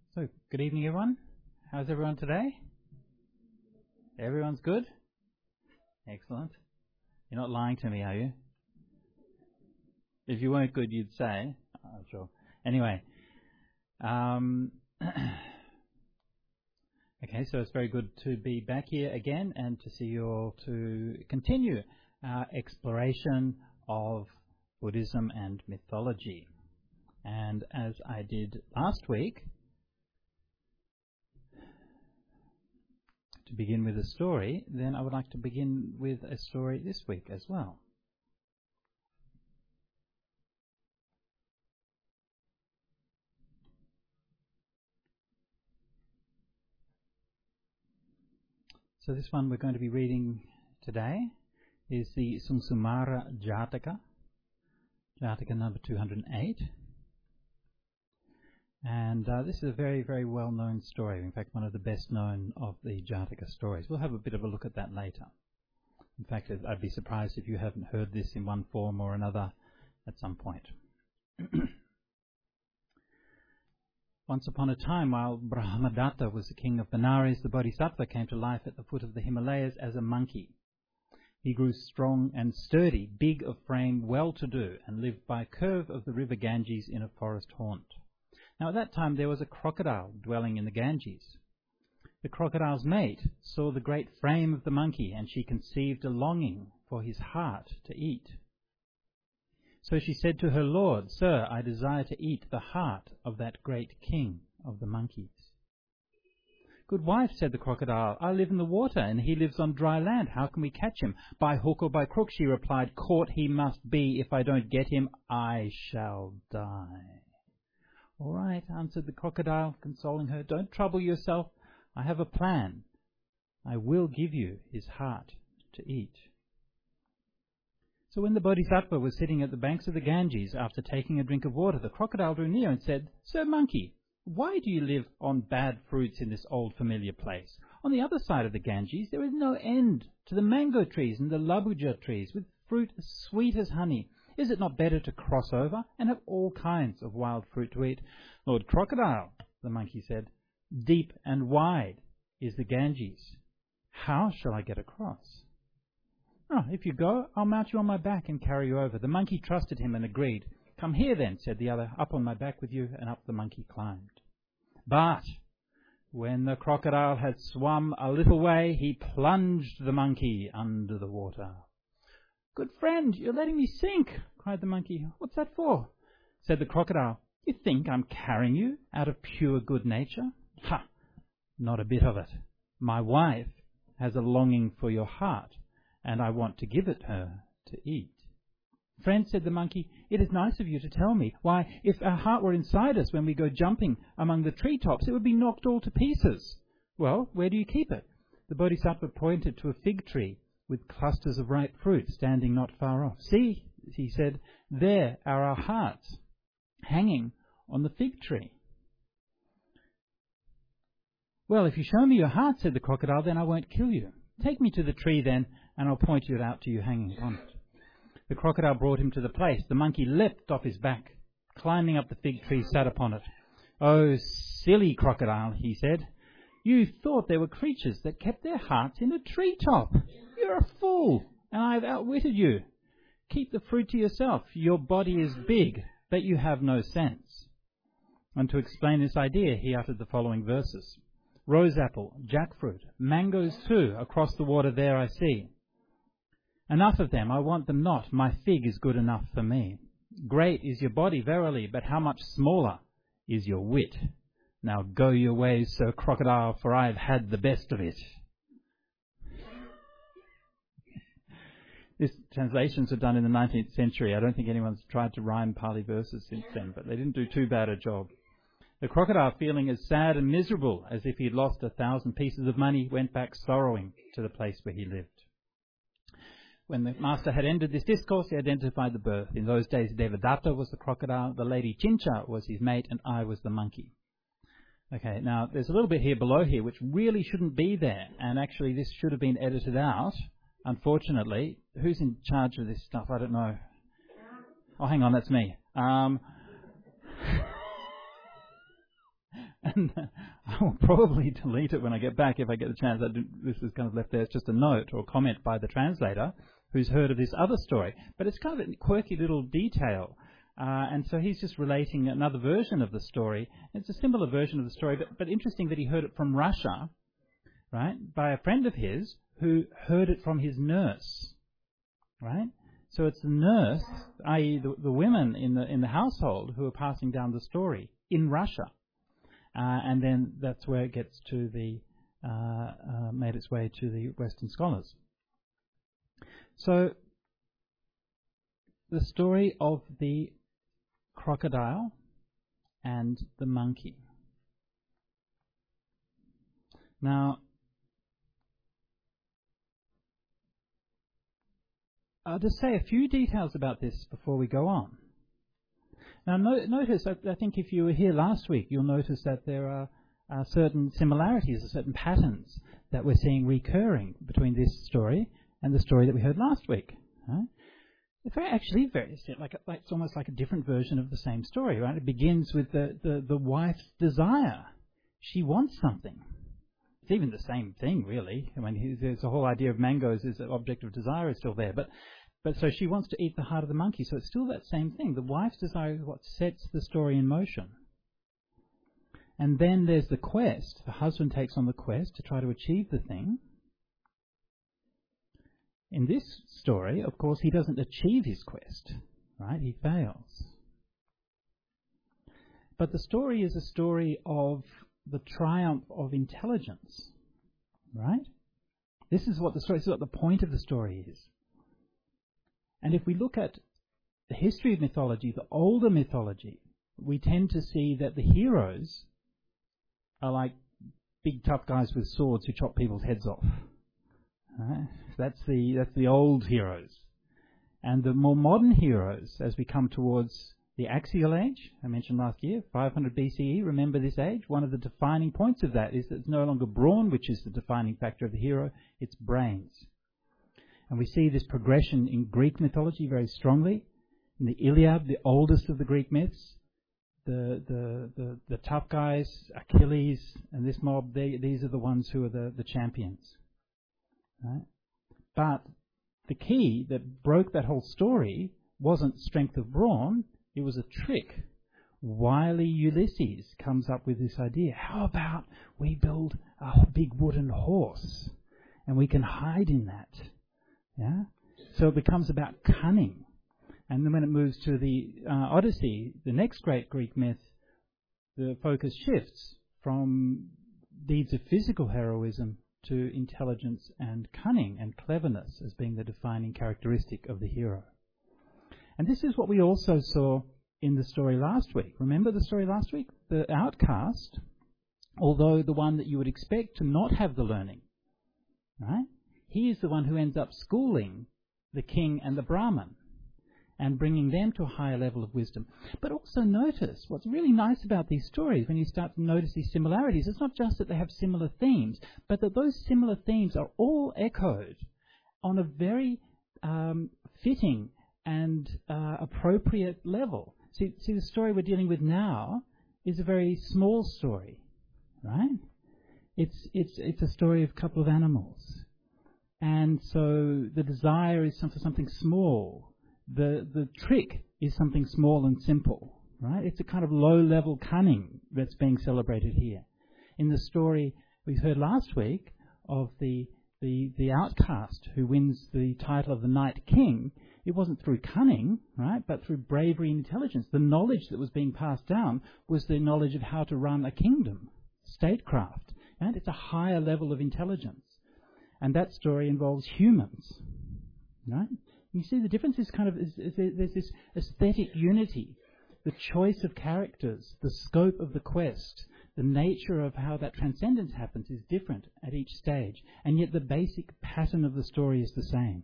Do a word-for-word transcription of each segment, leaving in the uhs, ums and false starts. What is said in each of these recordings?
So, good evening, everyone. How's everyone today? Everyone's good? Excellent. You're not lying to me, are you? If you weren't good, you'd say. Oh, sure. Anyway. Um, okay, so it's very good to be back here again and to see you all to continue our exploration of Buddhism and mythology. And as I did last week, to begin with a story, then I would like to begin with a story this week as well. So this one we're going to be reading today is the Sungsumara Jataka, Jataka number two hundred eight. And uh, this is a very, very well-known story. In fact, one of the best-known of the Jataka stories. We'll have a bit of a look at that later. In fact, I'd be surprised if you haven't heard this in one form or another at some point. Once upon a time, while Brahmadatta was the king of Benares, the Bodhisattva came to life at the foot of the Himalayas as a monkey. He grew strong and sturdy, big of frame, well-to-do, and lived by a curve of the river Ganges in a forest haunt. Now at that time there was a crocodile dwelling in the Ganges. The crocodile's mate saw the great frame of the monkey, and she conceived a longing for his heart to eat. So she said to her lord, "Sir, I desire to eat the heart of that great king of the monkeys." "Good wife," said the crocodile, "I live in the water, and he lives on dry land. How can we catch him?" "By hook or by crook," she replied. "Caught he must be. If I don't get him, I shall die." "All right," answered the crocodile, consoling her. "Don't trouble yourself. I have a plan. I will give you his heart to eat." So when the Bodhisattva was sitting at the banks of the Ganges after taking a drink of water, the crocodile drew near and said, "Sir Monkey, why do you live on bad fruits in this old familiar place? On the other side of the Ganges there is no end to the mango trees and the labuja trees, with fruit as sweet as honey. Is it not better to cross over and have all kinds of wild fruit to eat?" "Lord Crocodile," the monkey said, "deep and wide is the Ganges. How shall I get across?" "Oh, if you go, I'll mount you on my back and carry you over." The monkey trusted him and agreed. "Come here then," said the other, "up on my back with you," and up the monkey climbed. But when the crocodile had swum a little way, he plunged the monkey under the water. "Good friend, you're letting me sink," cried the monkey. "What's that for?" Said the crocodile, "You think I'm carrying you out of pure good nature? Ha! Not a bit of it. My wife has a longing for your heart, and I want to give it her to eat." "Friend," said the monkey, "it is nice of you to tell me. Why, if our heart were inside us when we go jumping among the treetops, it would be knocked all to pieces." "Well, where do you keep it?" The Bodhisattva pointed to a fig tree with clusters of ripe fruit standing not far off. "See," he said, "there are our hearts hanging on the fig tree." "Well, if you show me your heart," said the crocodile, "then I won't kill you. Take me to the tree then, and I'll point it out to you hanging on it." The crocodile brought him to the place. The monkey leapt off his back. Climbing up the fig tree, sat upon it. "Oh, silly crocodile," he said, "you thought there were creatures that kept their hearts in a treetop. You're a fool, and I've outwitted you. Keep the fruit to yourself. Your body is big, but you have no sense." And to explain this idea, he uttered the following verses. "Rose apple, jackfruit, mangoes too, across the water there I see. Enough of them, I want them not, my fig is good enough for me. Great is your body, verily, but how much smaller is your wit. Now go your ways, Sir Crocodile, for I have had the best of it." These translations were done in the nineteenth century. I don't think anyone's tried to rhyme Pali verses since then, but they didn't do too bad a job. The crocodile, feeling as sad and miserable as if he had lost a thousand pieces of money, went back sorrowing to the place where he lived. When the master had ended this discourse, he identified the birth. In those days, Devadatta was the crocodile, the lady Chincha was his mate, and I was the monkey. Okay, now there's a little bit here below here which really shouldn't be there, and actually this should have been edited out. Unfortunately, who's in charge of this stuff? I don't know. Oh, hang on, that's me. Um, And uh, I will probably delete it when I get back if I get the chance. I do, this is kind of left there as just a note or comment by the translator who's heard of this other story. But it's kind of a quirky little detail. Uh, and so he's just relating another version of the story. It's a similar version of the story, but, but interesting that he heard it from Russia, right, by a friend of his who heard it from his nurse, right? So it's the nurse, that is the, the women in the in the household, who are passing down the story in Russia. Uh, and then that's where it gets to the, uh, uh, made its way to the Western scholars. So, the story of the crocodile and the monkey. Now, I'll just say a few details about this before we go on. Now, no, notice, I, I think if you were here last week, you'll notice that there are uh, certain similarities, or certain patterns that we're seeing recurring between this story and the story that we heard last week. Right? It's very, actually very, like, like it's almost like a different version of the same story, right? It begins with the, the, the wife's desire. She wants something. It's even the same thing, really. I mean, there's the whole idea of mangoes as an object of desire is still there, but But so she wants to eat the heart of the monkey, so it's still that same thing. The wife's desire is what sets the story in motion. And then there's the quest. The husband takes on the quest to try to achieve the thing. In this story, of course, he doesn't achieve his quest, right? He fails. But the story is a story of the triumph of intelligence, right? This is what the story, this is what the point of the story is. And if we look at the history of mythology, the older mythology, we tend to see that the heroes are like big tough guys with swords who chop people's heads off. Right? That's the that's the old heroes. And the more modern heroes, as we come towards the Axial Age, I mentioned last year, five hundred B C E, remember this age? One of the defining points of that is that it's no longer brawn, which is the defining factor of the hero, it's brains. And we see this progression in Greek mythology very strongly. In the Iliad, the oldest of the Greek myths, the the, the, the tough guys, Achilles and this mob, they, these are the ones who are the, the champions. Right? But the key that broke that whole story wasn't strength of brawn, it was a trick. Wily Ulysses comes up with this idea. How about we build a big wooden horse and we can hide in that? Yeah, so it becomes about cunning. And then when it moves to the uh, Odyssey, the next great Greek myth, the focus shifts from deeds of physical heroism to intelligence and cunning and cleverness as being the defining characteristic of the hero. And this is what we also saw in the story last week. Remember the story last week? The outcast, although the one that you would expect to not have the learning, right? He is the one who ends up schooling the king and the Brahmin and bringing them to a higher level of wisdom. But also notice what's really nice about these stories when you start to notice these similarities. It's not just that they have similar themes, but that those similar themes are all echoed on a very um, fitting and uh, appropriate level. See, see, the story we're dealing with now is a very small story, right? It's, it's, it's a story of a couple of animals. And so the desire is for something small. The the trick is something small and simple, right? It's a kind of low-level cunning that's being celebrated here. In the story we heard last week of the, the, the outcast who wins the title of the Night King, it wasn't through cunning, right, but through bravery and intelligence. The knowledge that was being passed down was the knowledge of how to run a kingdom, statecraft, and it's a higher level of intelligence. And that story involves humans, right? You see the difference is kind of, is, is there, there's this aesthetic unity, the choice of characters, the scope of the quest, the nature of how that transcendence happens is different at each stage, and yet the basic pattern of the story is the same.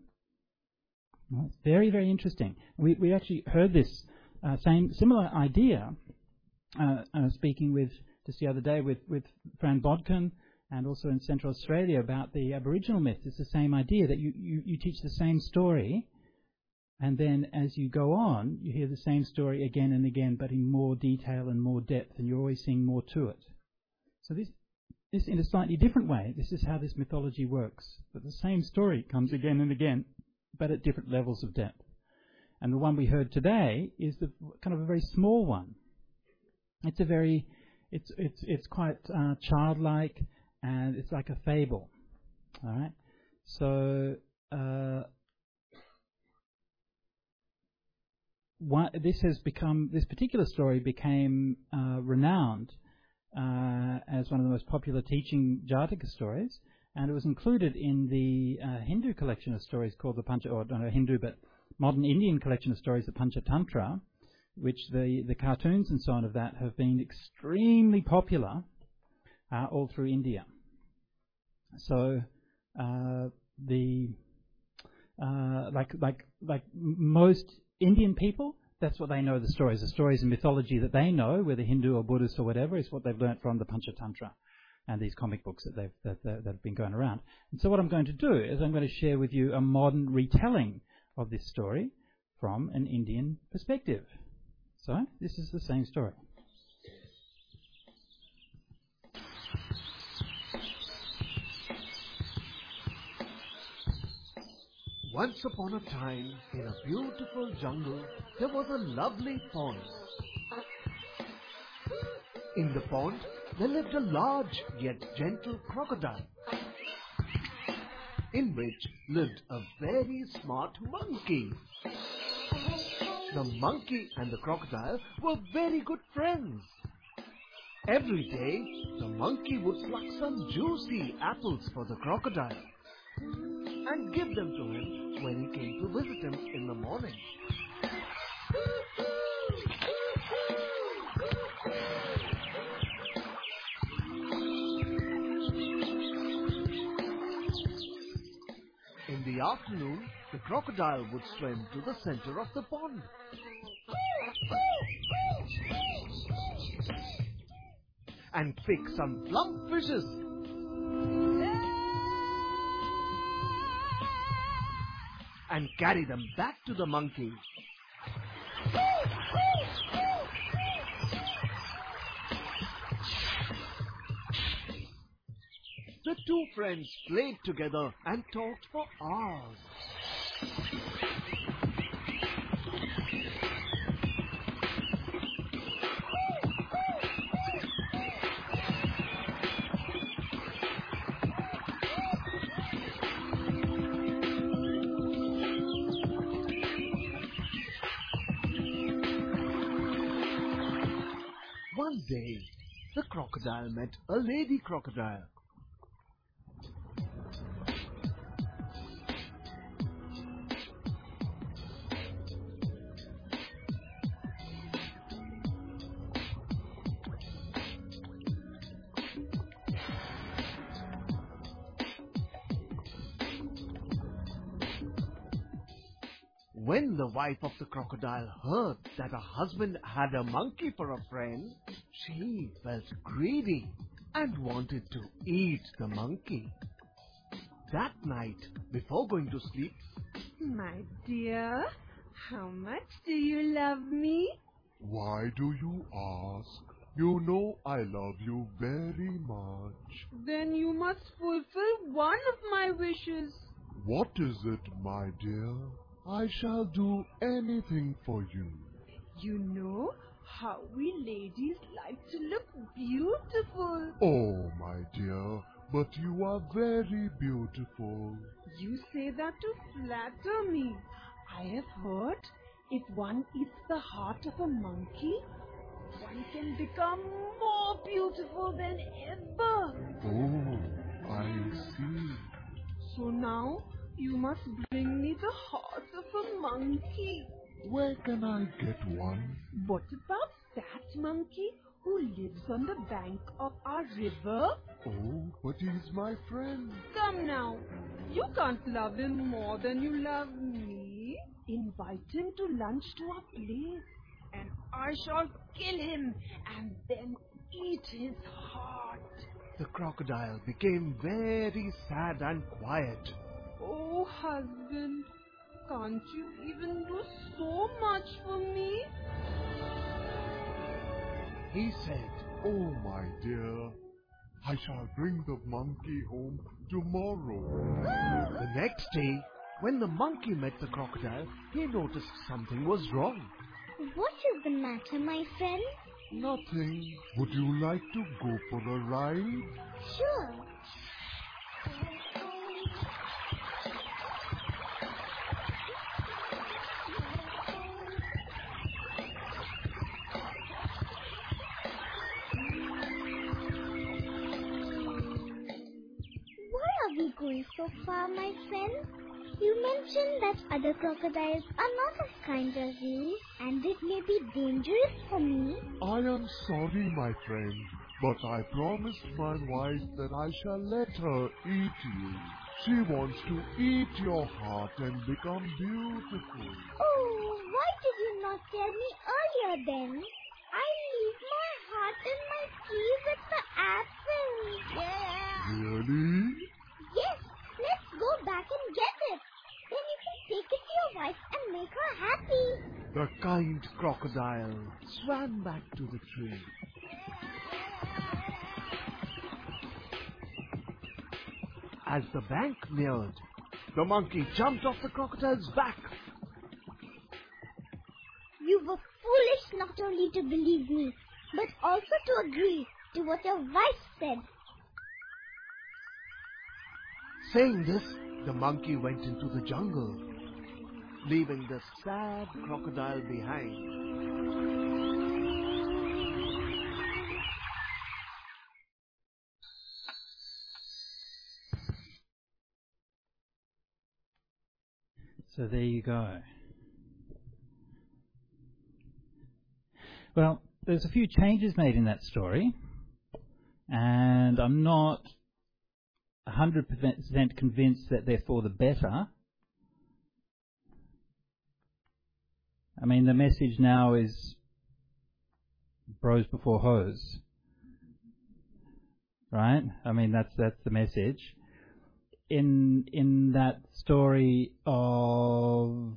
Well, it's very, very interesting. We, we actually heard this uh, same similar idea, uh, uh, speaking with, just the other day with, with Fran Bodkin, and also in Central Australia about the Aboriginal myth. It's the same idea that you, you, you teach the same story, and then as you go on, you hear the same story again and again, but in more detail and more depth, and you're always seeing more to it. So this, this in a slightly different way, this is how this mythology works. That the same story comes again and again, but at different levels of depth. And the one we heard today is the kind of a very small one. It's a very, it's it's it's quite uh, childlike, and it's like a fable. All right. So uh, one, this has become this particular story became uh, renowned uh, as one of the most popular teaching Jataka stories, and it was included in the uh, Hindu collection of stories called the Pancha, or not Hindu, but modern Indian collection of stories, the Panchatantra, which the, the cartoons and so on of that have been extremely popular uh, all through India. So uh, the uh, like like like most Indian people, that's what they know. The stories, the stories and mythology that they know, whether Hindu or Buddhist or whatever, is what they've learnt from the Panchatantra and these comic books that they've that, that, that have been going around. And so what I'm going to do is I'm going to share with you a modern retelling of this story from an Indian perspective. So this is the same story. Once upon a time, in a beautiful jungle, there was a lovely pond. In the pond, there lived a large yet gentle crocodile, in which lived a very smart monkey. The monkey and the crocodile were very good friends. Every day, the monkey would pluck some juicy apples for the crocodile and give them to him when he came to visit him in the morning. In the afternoon, the crocodile would swim to the center of the pond. And pick some plump fishes. And carry them back to the monkey. The two friends played together and talked for hours. One day, the crocodile met a lady crocodile. When the wife of the crocodile heard that her husband had a monkey for a friend, she felt greedy and wanted to eat the monkey. That night, before going to sleep, "My dear, how much do you love me?" Why do you ask? You know I love you very much. "Then you must fulfill one of my wishes." What is it, my dear? I shall do anything for you. "You know how we ladies like to look beautiful." Oh, my dear, but you are very beautiful. "You say that to flatter me. I have heard if one eats the heart of a monkey, one can become more beautiful than ever." Oh, I see. "So now you must bring me the heart of a monkey." Where can I get one? "What about that monkey who lives on the bank of our river?" Oh, but he's my friend. "Come now, you can't love him more than you love me. Invite him to lunch to our place, and I shall kill him and then eat his heart." the crocodile became very sad and quiet. "Oh, husband, can't you even do so much for me?" He said, Oh, my dear, I shall bring the monkey home tomorrow. The next day, when the monkey met the crocodile, he noticed something was wrong. What is the matter, my friend? Nothing. Would you like to go for a ride? Sure. Why are we going so far, my friend? You mentioned that other crocodiles are not as kind as you, and it may be dangerous for me. I am sorry, my friend, but I promised my wife that I shall let her eat you. She wants to eat your heart and become beautiful. Oh, why did you not tell me earlier then? I leave my heart in my key with the apple. Yeah. Really? Yes, let's go back and get it. Then you can take it to your wife and make her happy. The kind crocodile swam back to the tree. As the bank neared, the monkey jumped off the crocodile's back. You were foolish not only to believe me, but also to agree to what your wife said. Saying this, the monkey went into the jungle, leaving the sad crocodile behind. So there you go. Well, there's a few changes made in that story, and I'm not one hundred percent convinced that they're for the better. I mean, the message now is bros before hoes, right? I mean, that's that's the message. In in that story of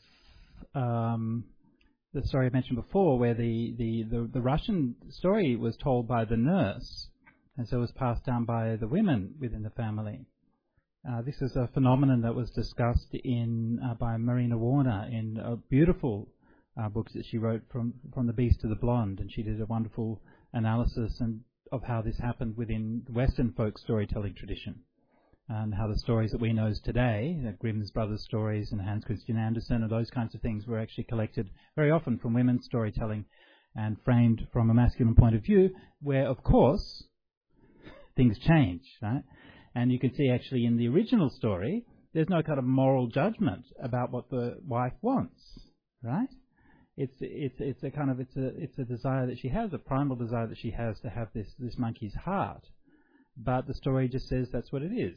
um, the story I mentioned before, where the, the, the, the Russian story was told by the nurse, and so was passed down by the women within the family. Uh, this is a phenomenon that was discussed in uh, by Marina Warner in uh, beautiful uh, books that she wrote, from from the Beast to the Blonde, and she did a wonderful analysis and of how this happened within the Western folk storytelling tradition, and how the stories that we know today, the Grimm's Brothers stories and Hans Christian Andersen and those kinds of things, were actually collected very often from women's storytelling and framed from a masculine point of view, where, of course, things change, right? And you can see actually in the original story, there's no kind of moral judgment about what the wife wants, right? It's it's it's a kind of it's a it's a desire that she has, a primal desire that she has to have this this monkey's heart. But the story just says that's what it is.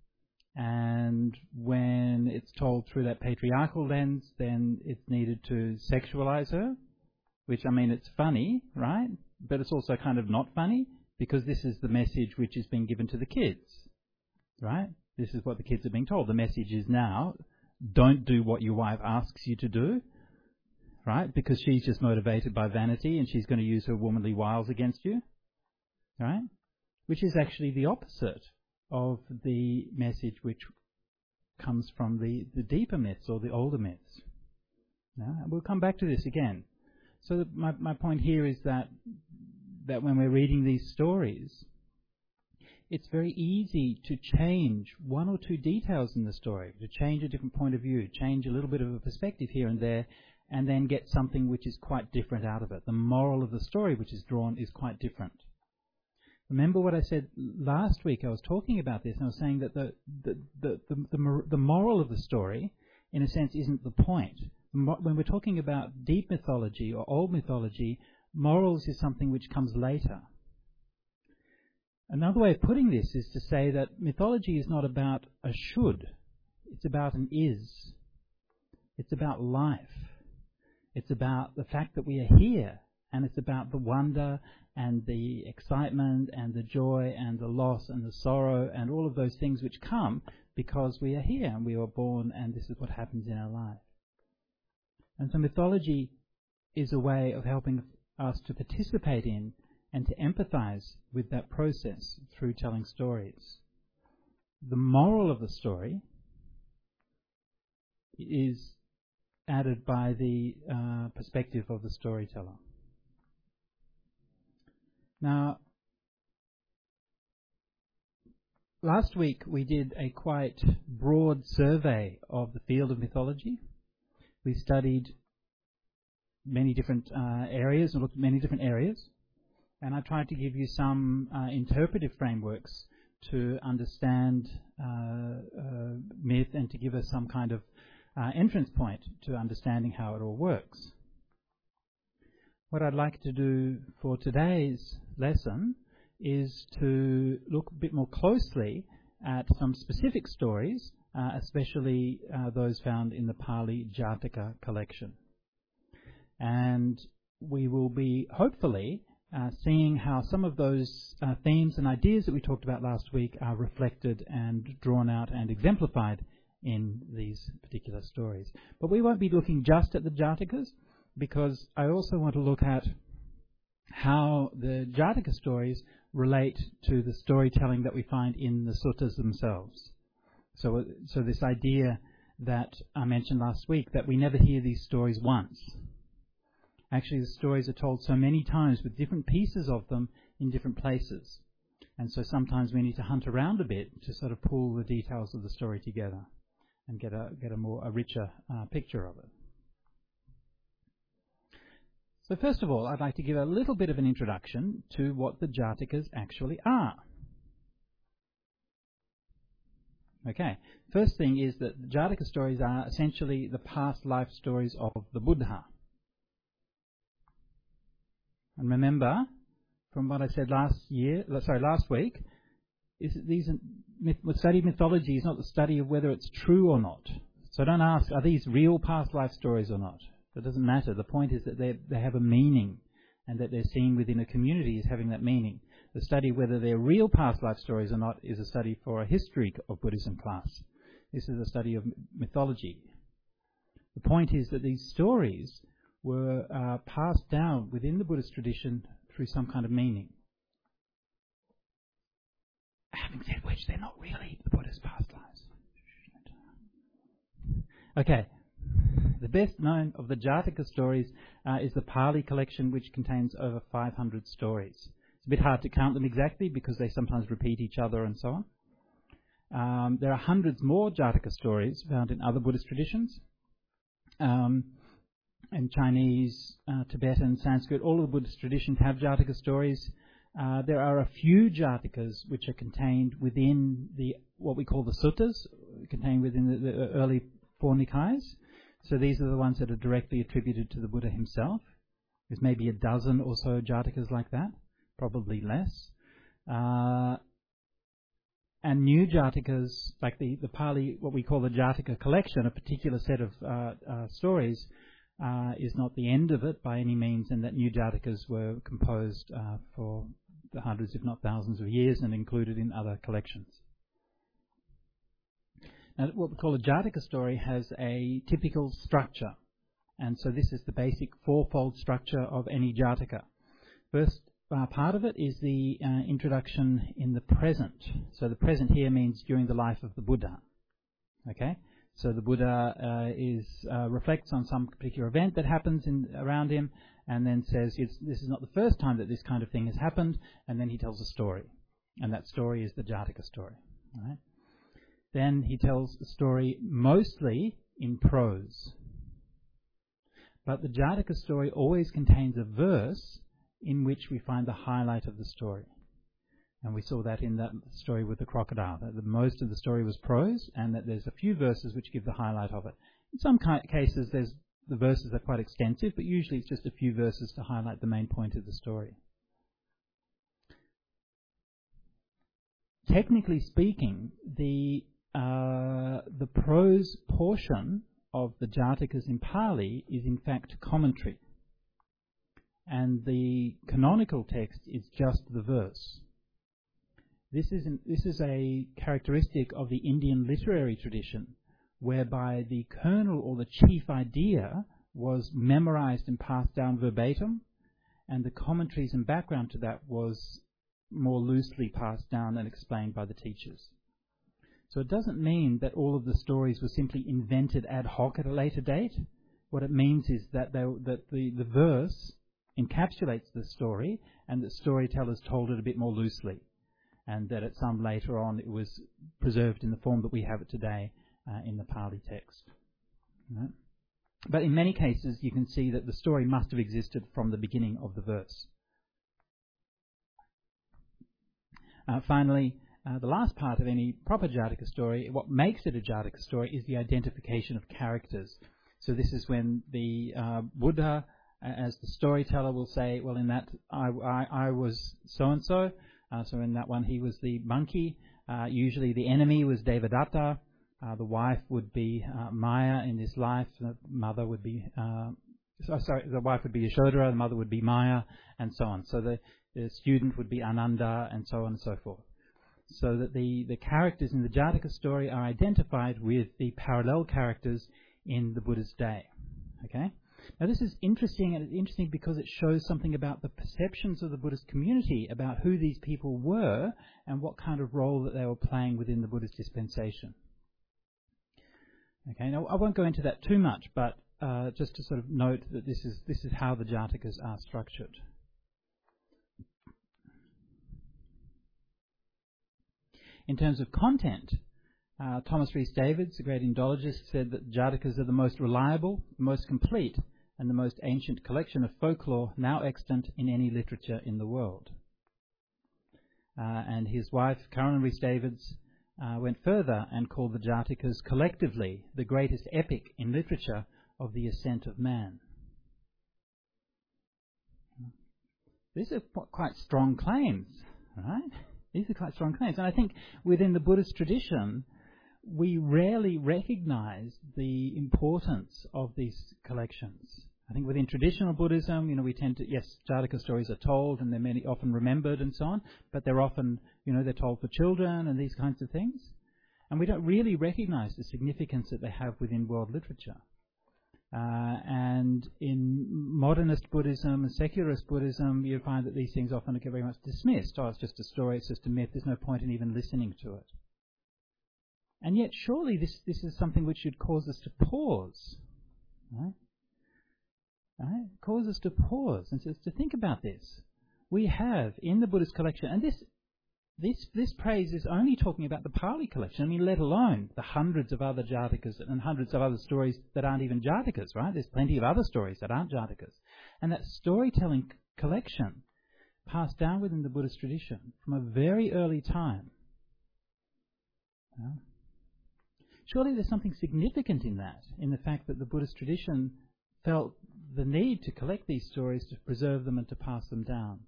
And when it's told through that patriarchal lens, then it's needed to sexualize her, which, I mean, it's funny, right? But it's also kind of not funny, because this is the message which is being given to the kids, right? This is what the kids are being told. The message is now, don't do what your wife asks you to do, right? Because she's just motivated by vanity and she's going to use her womanly wiles against you, right? Which is actually the opposite of the message which comes from the, the deeper myths or the older myths. Now, we'll come back to this again. So the, my, my point here is that that when we're reading these stories, it's very easy to change one or two details in the story, to change a different point of view, change a little bit of a perspective here and there, and then get something which is quite different out of it. The moral of the story which is drawn is quite different. Remember what I said last week? I was talking about this, and I was saying that the the, the, the, the, the moral of the story, in a sense, isn't the point. When we're talking about deep mythology or old mythology, morals is something which comes later. Another way of putting this is to say that mythology is not about a should. It's about an is. It's about life. It's about the fact that we are here, and it's about the wonder and the excitement and the joy and the loss and the sorrow and all of those things which come because we are here and we were born, and this is what happens in our life. And so mythology is a way of helping us to participate in and to empathize with that process through telling stories. The moral of the story is added by the uh, perspective of the storyteller. Now, last week we did a quite broad survey of the field of mythology. We studied many different uh, areas and looked at many different areas, and I tried to give you some uh, interpretive frameworks to understand uh, uh, myth and to give us some kind of uh, entrance point to understanding how it all works. What I'd like to do for today's lesson is to look a bit more closely at some specific stories, uh, especially uh, those found in the Pali Jataka collection. And we will be, hopefully, uh, seeing how some of those uh, themes and ideas that we talked about last week are reflected and drawn out and exemplified in these particular stories. But we won't be looking just at the Jatakas, because I also want to look at how the Jataka stories relate to the storytelling that we find in the suttas themselves. So, so this idea that I mentioned last week, that we never hear these stories once. Actually, the stories are told so many times with different pieces of them in different places. And so sometimes we need to hunt around a bit to sort of pull the details of the story together and get a, get a more, a richer uh, picture of it. So first of all, I'd like to give a little bit of an introduction to what the Jatakas actually are. Okay, first thing is that the Jataka stories are essentially the past life stories of the Buddha. And remember, from what I said last year, sorry, last week, is that these myth, the study of mythology is not the study of whether it's true or not. So don't ask, are these real past life stories or not? It doesn't matter. The point is that they they have a meaning, and that they're seen within a community as having that meaning. The study whether they're real past life stories or not is a study for a history of Buddhism class. This is a study of mythology. The point is that these stories were uh, passed down within the Buddhist tradition through some kind of meaning. Having said which, they're not really the Buddha's past lives. Okay. The best known of the Jataka stories uh, is the Pali collection, which contains over five hundred stories. It's a bit hard to count them exactly because they sometimes repeat each other and so on. Um, there are hundreds more Jataka stories found in other Buddhist traditions. Um, in Chinese, uh, Tibetan, Sanskrit, all of the Buddhist traditions have Jataka stories. Uh, there are a few Jatakas which are contained within the what we call the suttas, contained within the, the early four Nikayas. So these are the ones that are directly attributed to the Buddha himself. There's maybe a dozen or so Jatakas like that, probably less. Uh, and new Jatakas, like the, the Pali, what we call the Jataka collection, a particular set of uh, uh, stories, uh, is not the end of it by any means, and that new Jatakas were composed uh, for the hundreds, if not thousands of years, and included in other collections. Now, what we call a Jataka story has a typical structure, and so this is the basic fourfold structure of any Jataka. First uh, part of it is the uh, introduction in the present. So the present here means during the life of the Buddha. Okay, so the Buddha uh, is uh, reflects on some particular event that happens in, around him, and then says it's, this is not the first time that this kind of thing has happened, and then he tells a story, and that story is the Jataka story. All right. Then he tells the story mostly in prose. But the Jataka story always contains a verse in which we find the highlight of the story. And we saw that in that story with the crocodile, that the most of the story was prose, and that there's a few verses which give the highlight of it. In some cases, there's, the verses are quite extensive, but usually it's just a few verses to highlight the main point of the story. Technically speaking, the Uh, the prose portion of the Jatakas in Pali is in fact commentary, and the canonical text is just the verse. This is an, this is a characteristic of the Indian literary tradition, whereby the kernel or the chief idea was memorized and passed down verbatim, and the commentaries and background to that was more loosely passed down and explained by the teachers. So it doesn't mean that all of the stories were simply invented ad hoc at a later date. What it means is that, they, that the, the verse encapsulates the story, and that storytellers told it a bit more loosely, and that at some later on it was preserved in the form that we have it today uh, in the Pali text. Right? But in many cases you can see that the story must have existed from the beginning of the verse. Uh, finally, uh, the last part of any proper Jataka story, what makes it a Jataka story, is the identification of characters. So this is when the uh, Buddha, as the storyteller, will say, well, in that I, I, I was so-and-so, uh, so in that one he was the monkey. Uh, usually the enemy was Devadatta, uh, the wife would be uh, Maya in this life, the mother would be, uh, so, sorry, the wife would be Yashodhara, the mother would be Maya, and so on. So the, the student would be Ananda, and so on and so forth. So that the, the characters in the Jataka story are identified with the parallel characters in the Buddha's day. Okay? Now this is interesting, and it's interesting because it shows something about the perceptions of the Buddhist community about who these people were and what kind of role that they were playing within the Buddhist dispensation. Okay, now I won't go into that too much, but uh, just to sort of note that this is this is how the Jatakas are structured. In terms of content, uh, Thomas Rhys-Davids, the great Indologist, said that Jatakas are the most reliable, the most complete, and the most ancient collection of folklore now extant in any literature in the world. Uh, and his wife, Karen Rhys-Davids, uh, went further and called the Jatakas collectively the greatest epic in literature of the ascent of man. These are quite strong claims, right? These are quite strong claims. And I think within the Buddhist tradition, we rarely recognize the importance of these collections. I think within traditional Buddhism, you know, we tend to, yes, Jataka stories are told and they're many often remembered and so on, but they're often, you know, they're told for children and these kinds of things. And we don't really recognize the significance that they have within world literature. Uh, and in modernist Buddhism and secularist Buddhism, you find that these things often get very much dismissed. Oh, it's just a story, it's just a myth, there's no point in even listening to it. And yet, surely this, this is something which should cause us to pause. Right? Right? Cause us to pause and to think about this. We have in the Buddhist collection, and this this this praise is only talking about the Pali collection, I mean, let alone the hundreds of other Jatakas and hundreds of other stories that aren't even Jatakas, right? There's plenty of other stories that aren't Jatakas. And that storytelling c- collection passed down within the Buddhist tradition from a very early time. You know? Surely there's something significant in that, in the fact that the Buddhist tradition felt the need to collect these stories, to preserve them and to pass them down.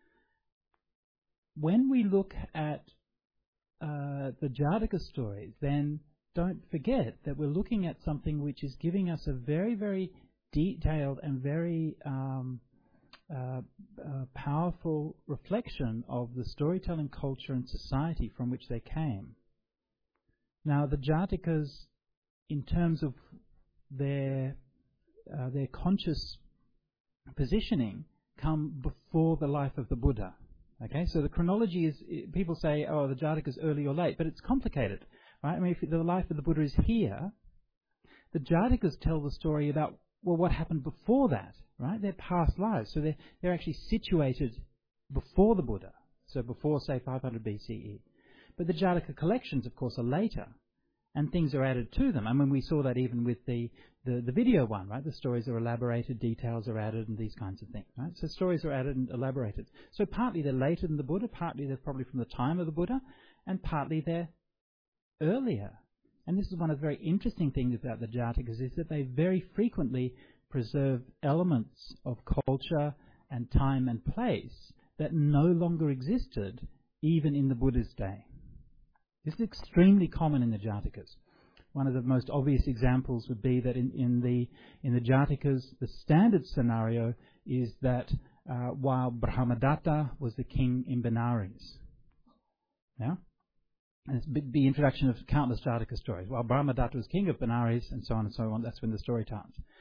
When we look at uh, the Jataka stories, then don't forget that we're looking at something which is giving us a very, very detailed and very um, uh, uh, powerful reflection of the storytelling culture and society from which they came. Now, the Jatakas, in terms of their uh, their conscious positioning, come before the life of the Buddha. Okay, so the chronology is, people say, oh, the Jataka is early or late, but it's complicated, right? I mean, if the life of the Buddha is here, the Jatakas tell the story about, well, what happened before that, right? Their past lives. So they're, they're actually situated before the Buddha, so before, say, five hundred B C E. But the Jataka collections, of course, are later, and things are added to them. I mean, we saw that even with the, the, the video one, right? The stories are elaborated, details are added, and these kinds of things, right? So stories are added and elaborated. So partly they're later than the Buddha, partly they're probably from the time of the Buddha, and partly they're earlier. And this is one of the very interesting things about the Jatakas, is that they very frequently preserve elements of culture and time and place that no longer existed even in the Buddha's day. This is extremely common in the Jatakas. One of the most obvious examples would be that in, in the in the Jatakas, the standard scenario is that uh, while Brahmadatta was the king in Benares, yeah, and it's the introduction of countless Jataka stories. While Brahmadatta was king of Benares, and so on and so on, that's when the story starts.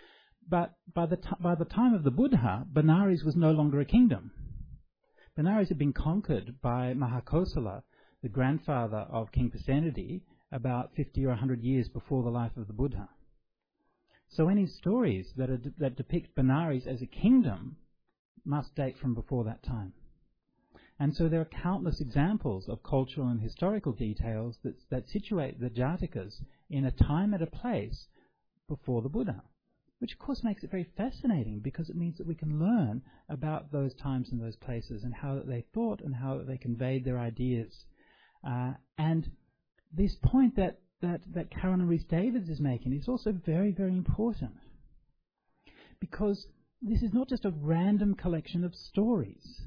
But by the, t- by the time of the Buddha, Benares was no longer a kingdom. Benares had been conquered by Mahakosala, the grandfather of King Pasenadi, about fifty or one hundred years before the life of the Buddha. So any stories that, are de- that depict Benares as a kingdom must date from before that time. And so there are countless examples of cultural and historical details that, that situate the Jatakas in a time and a place before the Buddha, which of course makes it very fascinating because it means that we can learn about those times and those places and how they thought and how they conveyed their ideas. Uh, and this point that, that, that Karen Rhys Davids is making is also very, very important, because this is not just a random collection of stories.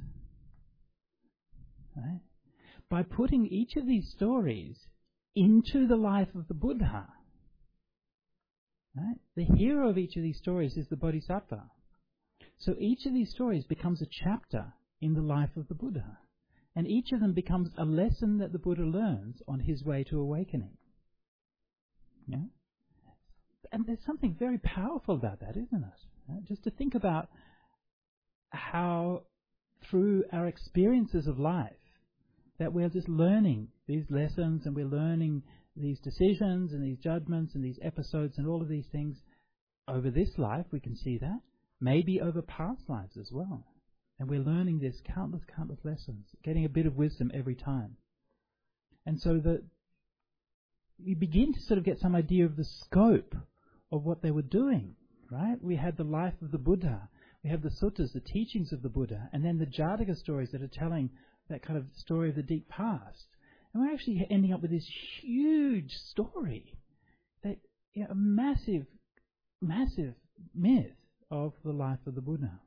Right? By putting each of these stories into the life of the Buddha, right, the hero of each of these stories is the Bodhisattva. So each of these stories becomes a chapter in the life of the Buddha, and each of them becomes a lesson that the Buddha learns on his way to awakening. Yeah? And there's something very powerful about that, isn't it? Right? Just to think about how through our experiences of life that we're just learning these lessons, and we're learning these decisions and these judgments and these episodes and all of these things over this life. We can see that. Maybe over past lives as well. And we're learning this countless, countless lessons, getting a bit of wisdom every time. And so that we begin to sort of get some idea of the scope of what they were doing, right? We had the life of the Buddha. We have the suttas, the teachings of the Buddha, and then the Jataka stories that are telling that kind of story of the deep past. And we're actually ending up with this huge story, that, you know, a massive, massive myth of the life of the Buddha.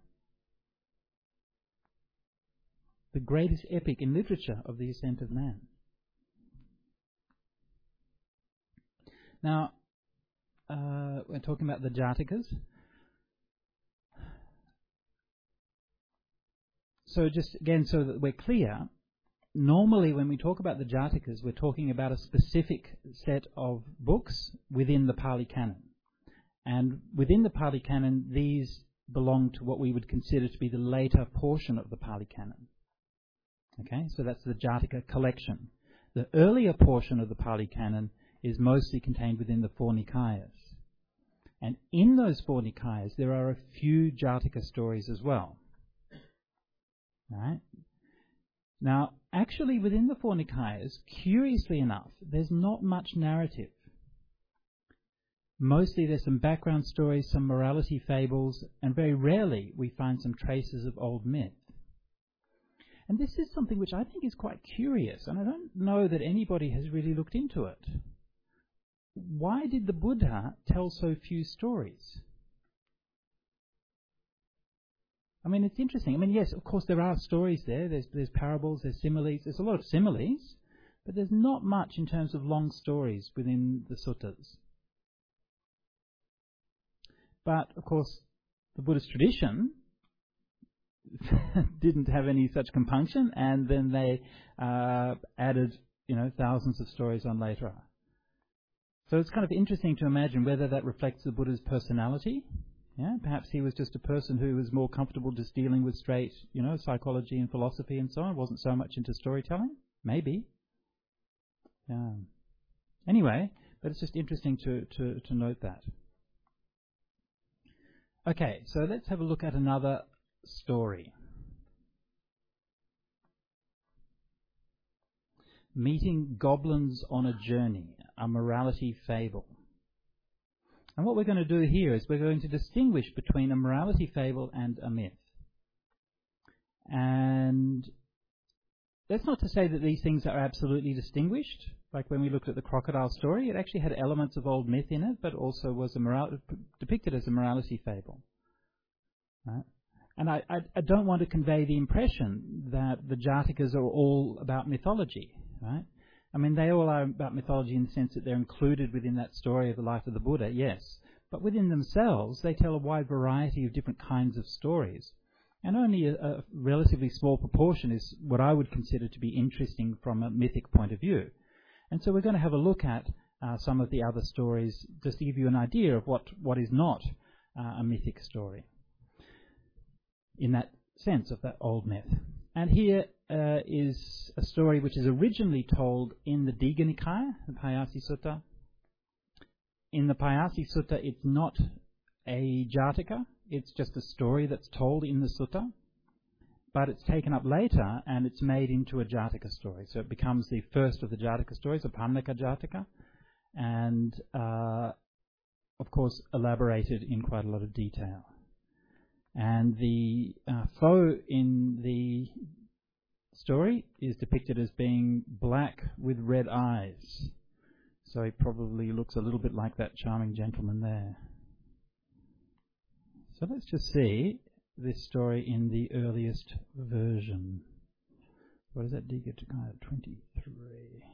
The greatest epic in literature of the ascent of man. Now, uh, we're talking about the Jatakas. So just again, so that we're clear, normally when we talk about the Jatakas, we're talking about a specific set of books within the Pali Canon. And within the Pali Canon, these belong to what we would consider to be the later portion of the Pali Canon. Okay, so that's the Jataka collection. The earlier portion of the Pali Canon is mostly contained within the four Nikayas. And in those four Nikayas, there are a few Jataka stories as well. Right? Now, actually within the four Nikayas, curiously enough, there's not much narrative. Mostly there's some background stories, some morality fables, and very rarely we find some traces of old myth. And this is something which I think is quite curious, and I don't know that anybody has really looked into it. Why did the Buddha tell so few stories? I mean, it's interesting. I mean, yes, of course, there are stories there. There's, there's parables, there's similes. There's a lot of similes, but there's not much in terms of long stories within the suttas. But, of course, the Buddhist tradition didn't have any such compunction, and then they uh, added, you know, thousands of stories on later on. So it's kind of interesting to imagine whether that reflects the Buddha's personality. Yeah, perhaps he was just a person who was more comfortable just dealing with straight, you know, psychology and philosophy and so on, wasn't so much into storytelling. Maybe. Yeah. Anyway, but it's just interesting to, to, to note that. Okay, so let's have a look at another story. Meeting Goblins on a Journey, a morality fable. And what we're going to do here is we're going to distinguish between a morality fable and a myth. And that's not to say that these things are absolutely distinguished. Like when we looked at the crocodile story, it actually had elements of old myth in it, but also was a moral- depicted as a morality fable. Right? And I, I, I don't want to convey the impression that the Jatakas are all about mythology. Right? I mean, they all are about mythology in the sense that they're included within that story of the life of the Buddha, yes. But within themselves, they tell a wide variety of different kinds of stories. And only a, a relatively small proportion is what I would consider to be interesting from a mythic point of view. And so we're going to have a look at uh, some of the other stories just to give you an idea of what, what is not uh, a mythic story in that sense of that old myth. And here uh, is a story which is originally told in the Digha Nikaya, the Payasi Sutta. In the Payasi Sutta, it's not a Jataka, it's just a story that's told in the Sutta, but it's taken up later and it's made into a Jataka story. So it becomes the first of the Jataka stories, a Pannaka Jataka, and uh, of course elaborated in quite a lot of detail. And the uh, foe in the story is depicted as being black with red eyes. So he probably looks a little bit like that charming gentleman there. So let's just see this story in the earliest version. What is that? Digha Nikaya twenty-three.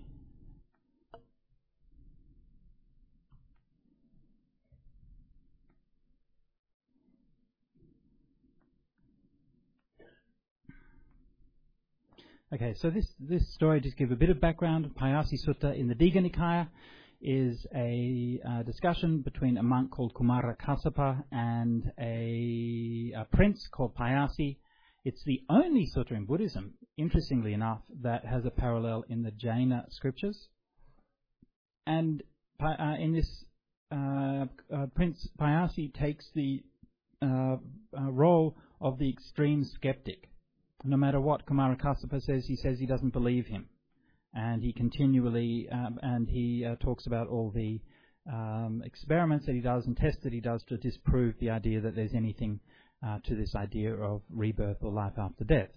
Okay, so this, this story, just give a bit of background. Payasi Sutta in the Digha Nikaya is a uh, discussion between a monk called Kumara Kassapa and a, a prince called Payasi. It's the only sutta in Buddhism, interestingly enough, that has a parallel in the Jaina scriptures. And uh, in this, uh, uh, Prince Payasi takes the uh, uh, role of the extreme skeptic. No matter what Kumara Kassapa says, he says he doesn't believe him. And he continually, um, and he uh, talks about all the um, experiments that he does and tests that he does to disprove the idea that there's anything uh, to this idea of rebirth or life after death.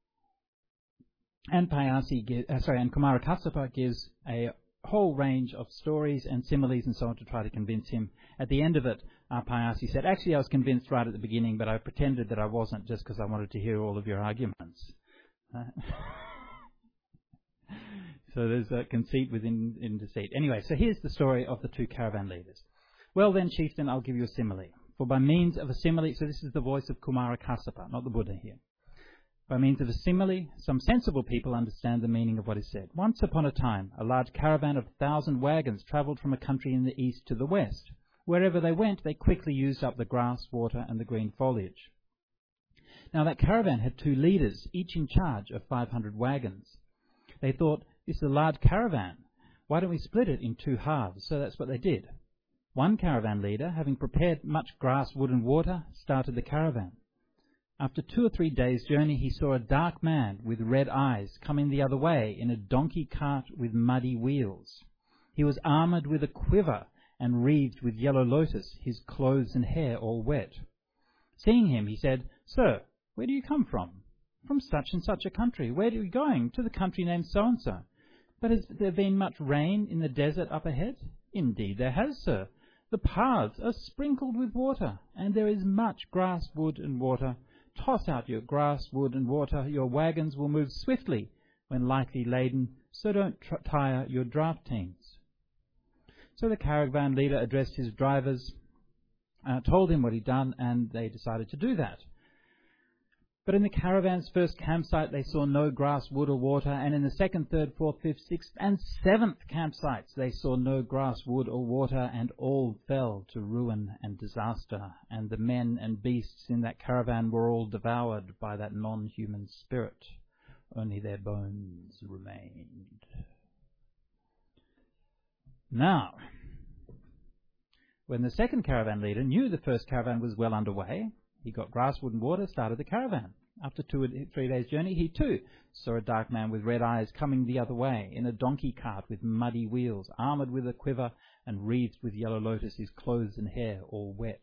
And Payasi, gi- uh, sorry, and Kumara Kassapa gives a whole range of stories and similes and so on to try to convince him. At the end of it, uh, Payasi said, actually I was convinced right at the beginning, but I pretended that I wasn't just because I wanted to hear all of your arguments. Uh, so there's a conceit within in deceit. Anyway, so here's the story of the two caravan leaders. Well then, chieftain, I'll give you a simile. For by means of a simile, so this is the voice of Kumara Kassapa, not the Buddha here. By means of a simile, some sensible people understand the meaning of what is said. Once upon a time, a large caravan of a thousand wagons travelled from a country in the east to the west. Wherever they went, they quickly used up the grass, water, and the green foliage. Now that caravan had two leaders, each in charge of five hundred wagons. They thought, this is a large caravan. Why don't we split it in two halves? So that's what they did. One caravan leader, having prepared much grass, wood, and water, started the caravan. After two or three days' journey, he saw a dark man with red eyes coming the other way in a donkey cart with muddy wheels. He was armoured with a quiver and wreathed with yellow lotus, his clothes and hair all wet. Seeing him, he said, Sir, where do you come from? From such and such a country. Where are you going? To the country named so-and-so. But has there been much rain in the desert up ahead? Indeed there has, sir. The paths are sprinkled with water, and there is much grass, wood, and water. Toss out your grass, wood, and water. Your wagons will move swiftly when lightly laden, so don't tr- tire your draft teams. So the caravan leader addressed his drivers, uh, told him what he'd done, and they decided to do that. But in the caravan's first campsite, they saw no grass, wood, or water, and in the second, third, fourth, fifth, sixth, and seventh campsites, they saw no grass, wood, or water, and all fell to ruin and disaster, and the men and beasts in that caravan were all devoured by that non-human spirit. Only their bones remained. Now, when the second caravan leader knew the first caravan was well underway, he got grass, wood, and water, started the caravan. After two or three days' journey, he too saw a dark man with red eyes coming the other way in a donkey cart with muddy wheels, armoured with a quiver and wreathed with yellow lotus, his clothes and hair all wet.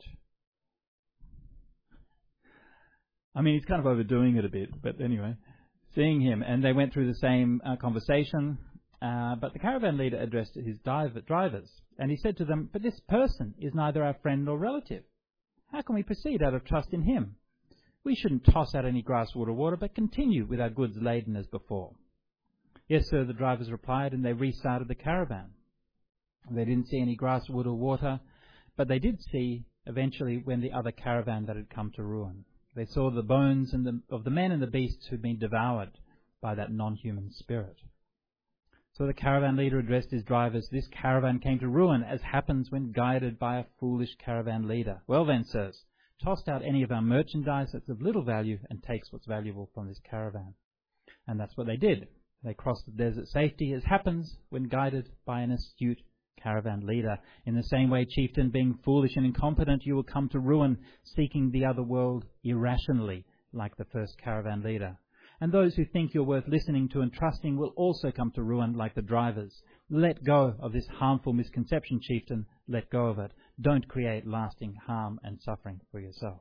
I mean, he's kind of overdoing it a bit, but anyway, seeing him, and they went through the same uh, conversation, uh, but the caravan leader addressed his diver, drivers, and he said to them, but this person is neither our friend nor relative. How can we proceed out of trust in him? We shouldn't toss out any grass, wood, or water, but continue with our goods laden as before. Yes, sir, the drivers replied, and they restarted the caravan. They didn't see any grass, wood, or water, but they did see, eventually, when the other caravan that had come to ruin. They saw the bones and the, of the men and the beasts who'd been devoured by that non-human spirit. So the caravan leader addressed his drivers, "This caravan came to ruin, as happens when guided by a foolish caravan leader. Well then, sirs, toss out any of our merchandise that's of little value and takes what's valuable from this caravan." And that's what they did. They crossed the desert safety, as happens when guided by an astute caravan leader. In the same way, chieftain, being foolish and incompetent, you will come to ruin, seeking the other world irrationally, like the first caravan leader. And those who think you're worth listening to and trusting will also come to ruin, like the drivers. Let go of this harmful misconception, chieftain. Let go of it. Don't create lasting harm and suffering for yourself.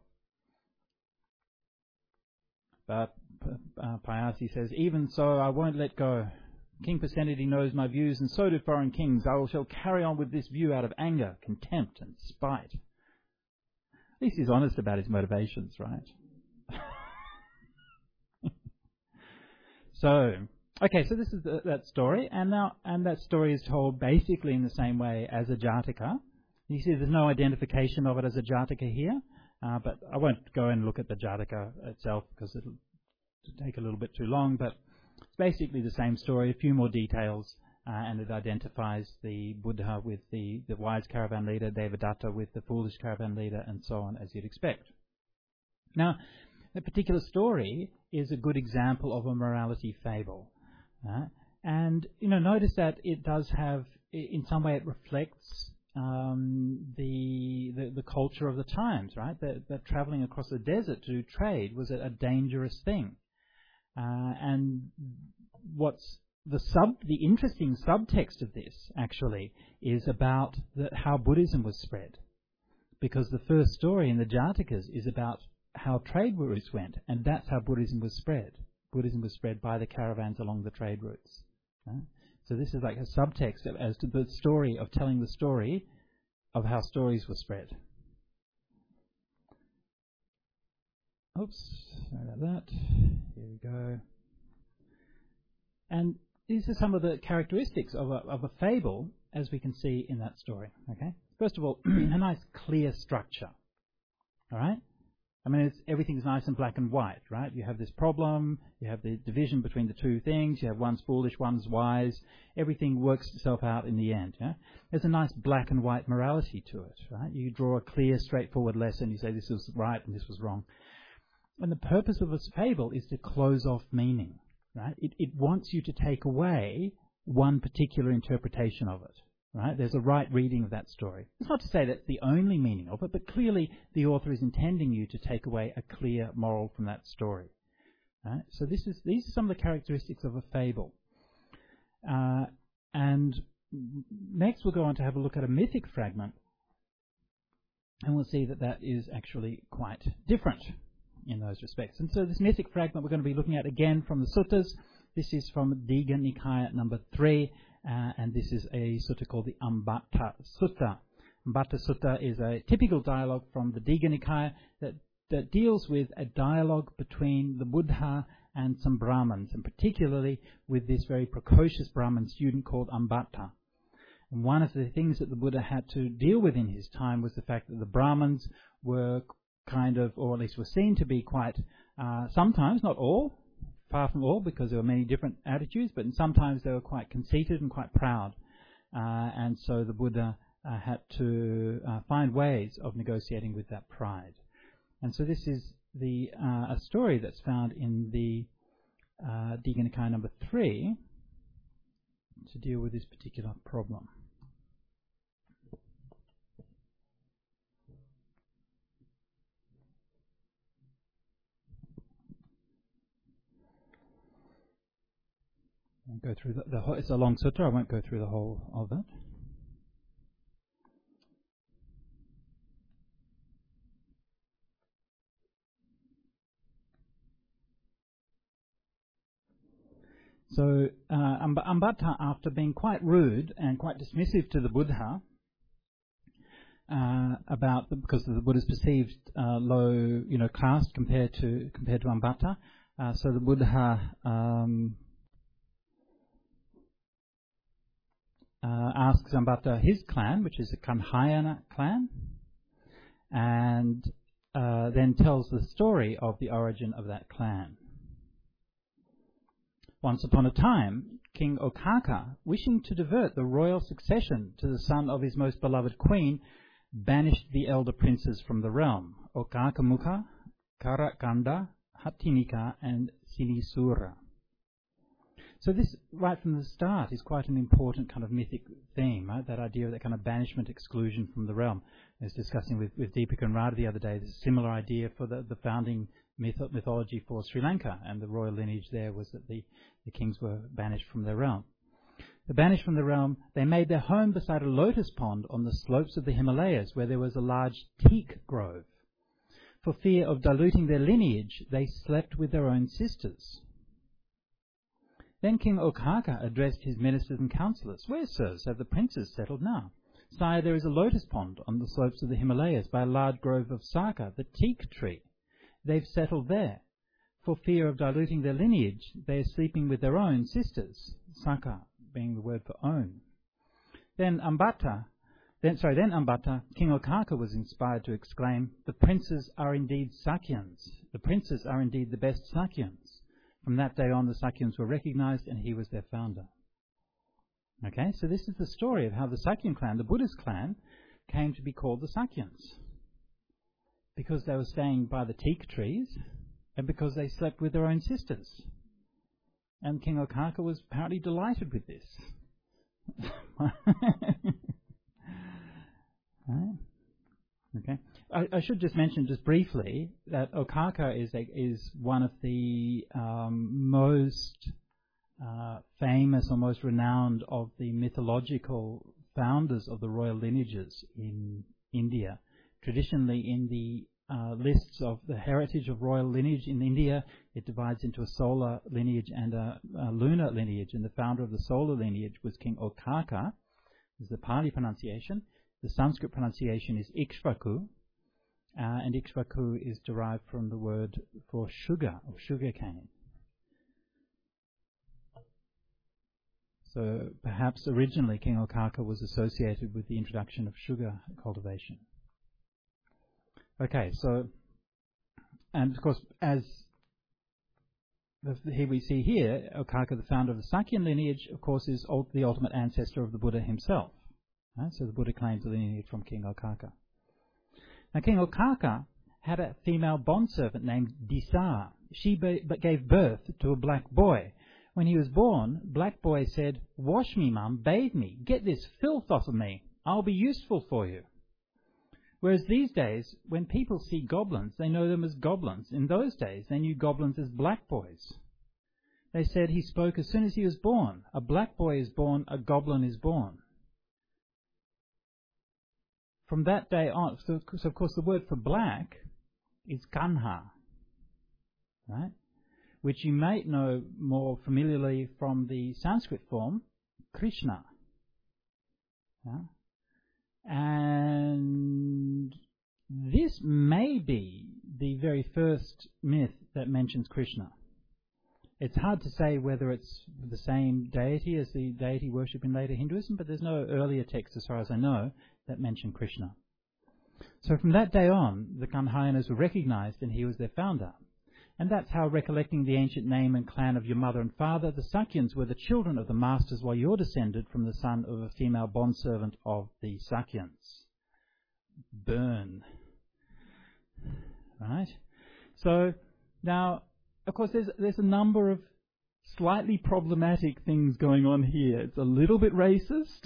But uh, Payasi says, "Even so, I won't let go. King Pasenadi knows my views, and so do foreign kings. I shall carry on with this view out of anger, contempt, and spite." At least he's honest about his motivations, right? So, okay, so this is the, that story, and now and that story is told basically in the same way as a Jataka. You see, there's no identification of it as a Jataka here, uh, but I won't go and look at the Jataka itself because it'll take a little bit too long. But it's basically the same story, a few more details, uh, and it identifies the Buddha with the, the wise caravan leader, Devadatta with the foolish caravan leader, and so on, as you'd expect. Now, a particular story is a good example of a morality fable. Uh, and, you know, notice that it does have, in some way it reflects um, the, the the culture of the times, right? That, that traveling across the desert to trade was a, a dangerous thing. Uh, and what's the sub, the interesting subtext of this, actually, is about the, how Buddhism was spread. Because the first story in the Jatakas is about how trade routes went, and that's how Buddhism was spread. Buddhism was spread by the caravans along the trade routes. Right? So this is like a subtext of, as to the story of telling the story of how stories were spread. Oops, sorry about that. Here we go. And these are some of the characteristics of a, of a fable, as we can see in that story. Okay. First of all, a nice clear structure. All right. I mean, it's, everything's nice and black and white, right? You have this problem, you have the division between the two things, you have one's foolish, one's wise. Everything works itself out in the end. Yeah? There's a nice black and white morality to it, right? You draw a clear, straightforward lesson. You say this was right and this was wrong. And the purpose of this fable is to close off meaning, right? It, it wants you to take away one particular interpretation of it. Right? There's a right reading of that story. It's not to say that's the only meaning of it, but clearly the author is intending you to take away a clear moral from that story. Right? So this is these are some of the characteristics of a fable. Uh, and next we'll go on to have a look at a mythic fragment, and we'll see that that is actually quite different in those respects. And so this mythic fragment we're going to be looking at again from the suttas. This is from Digha Nikaya number three. Uh, and this is a sutta called the Ambatta Sutta. Ambatta Sutta is a typical dialogue from the Digha Nikaya that, that deals with a dialogue between the Buddha and some Brahmins, and particularly with this very precocious Brahmin student called Ambatta. And one of the things that the Buddha had to deal with in his time was the fact that the Brahmins were kind of, or at least were seen to be quite, uh, sometimes, not all, far from all, because there were many different attitudes, but sometimes they were quite conceited and quite proud. Uh, and so the Buddha uh, had to uh, find ways of negotiating with that pride. And so this is the uh, a story that's found in the uh, Digha Nikaya number three to deal with this particular problem. I'll go through the, the whole, it's a long sutta, I won't go through the whole of it. So uh, Ambatta, after being quite rude and quite dismissive to the Buddha, uh, about the, because the Buddha's perceived uh, low, you know, caste compared to compared to Ambatta, uh, so the Buddha um, Uh, asks Ambatta his clan, which is the Kanhayana clan, and uh, then tells the story of the origin of that clan. Once upon a time, King Okaka, wishing to divert the royal succession to the son of his most beloved queen, banished the elder princes from the realm, Okakamuka, Karakanda, Hatinika, and Sinisura. So this, right from the start, is quite an important kind of mythic theme, right? That idea of that kind of banishment, exclusion from the realm. I was discussing with, with Deepak and Radha the other day, there's a similar idea for the, the founding myth, mythology for Sri Lanka, and the royal lineage there was that the, the kings were banished from their realm. The banished from the realm, they made their home beside a lotus pond on the slopes of the Himalayas, where there was a large teak grove. For fear of diluting their lineage, they slept with their own sisters. Then King Okaka addressed his ministers and councillors. Where, sirs, have the princes settled now? Sire, there is a lotus pond on the slopes of the Himalayas by a large grove of Saka, the teak tree. They've settled there. For fear of diluting their lineage, they are sleeping with their own sisters, Saka being the word for own. Then Ambata, then sorry, then Ambata, King Okaka was inspired to exclaim, the princes are indeed Sakyans. The princes are indeed the best Sakyans. From that day on, the Sakyans were recognized, and he was their founder. Okay, so this is the story of how the Sakyan clan, the Buddhist clan, came to be called the Sakyans. Because they were staying by the teak trees, and because they slept with their own sisters. And King Okaka was apparently delighted with this. Right. Okay. I, I should just mention just briefly that Okaka is a, is one of the um, most uh, famous or most renowned of the mythological founders of the royal lineages in India. Traditionally, in the uh, lists of the heritage of royal lineage in India, it divides into a solar lineage and a, a lunar lineage. And the founder of the solar lineage was King Okaka. This is the Pali pronunciation. The Sanskrit pronunciation is Ikshvaku, uh, and Ikshvaku is derived from the word for sugar or sugar cane. So perhaps originally King Okaka was associated with the introduction of sugar cultivation. Okay, so, and of course, as the, here we see here, Okaka, the founder of the Sakyan lineage, of course, is ult- the ultimate ancestor of the Buddha himself. Right? So the Buddha claims the lineage from King Okaka. Now, King Okaka had a female bondservant named Disa. She be- but gave birth to a black boy. When he was born, Black Boy said, "Wash me, Mum, bathe me, get this filth off of me. I'll be useful for you." Whereas these days, when people see goblins, they know them as goblins. In those days, they knew goblins as black boys. They said he spoke as soon as he was born. A black boy is born, a goblin is born. From that day on, so, so of course the word for black is Kanha, right? Which you might know more familiarly from the Sanskrit form, Krishna. Yeah? And this may be the very first myth that mentions Krishna. It's hard to say whether it's the same deity as the deity worshipped in later Hinduism, but there's no earlier text, as far as I know, that mention Krishna. So from that day on, the Kanhayanas were recognized and he was their founder. And that's how, recollecting the ancient name and clan of your mother and father, the Sakyans were the children of the masters, while you're descended from the son of a female bondservant of the Sakyans. Burn. Right? So, now, of course, there's, there's a number of slightly problematic things going on here. It's a little bit racist.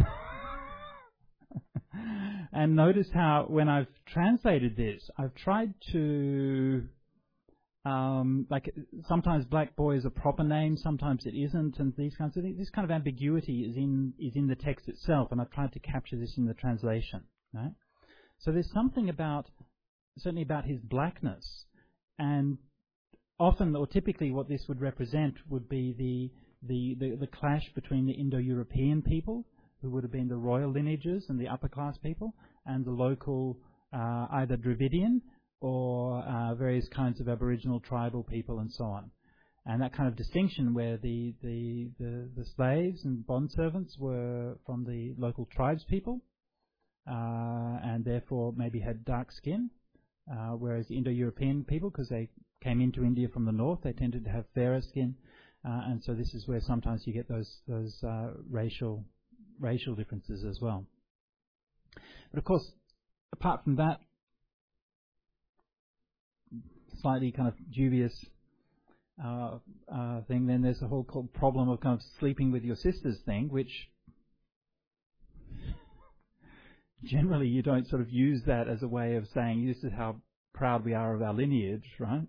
And notice how, when I've translated this, I've tried to... Um, like sometimes black boy is a proper name, sometimes it isn't, and these kinds of things. This kind of ambiguity is in is in the text itself, and I've tried to capture this in the translation. Right? So there's something about, certainly about his blackness, and often or typically what this would represent would be the the the, the clash between the Indo-European people, who would have been the royal lineages and the upper class people, and the local uh, either Dravidian or uh, various kinds of Aboriginal tribal people and so on. And that kind of distinction where the, the, the, the slaves and bondservants were from the local tribes people uh, and therefore maybe had dark skin, uh, whereas the Indo-European people, because they came into India from the north, they tended to have fairer skin. Uh, and so this is where sometimes you get those those uh, racial racial differences as well. But of course, apart from that slightly kind of dubious uh, uh, thing, then there's the whole problem of kind of sleeping with your sisters thing, which generally you don't sort of use that as a way of saying this is how proud we are of our lineage, right?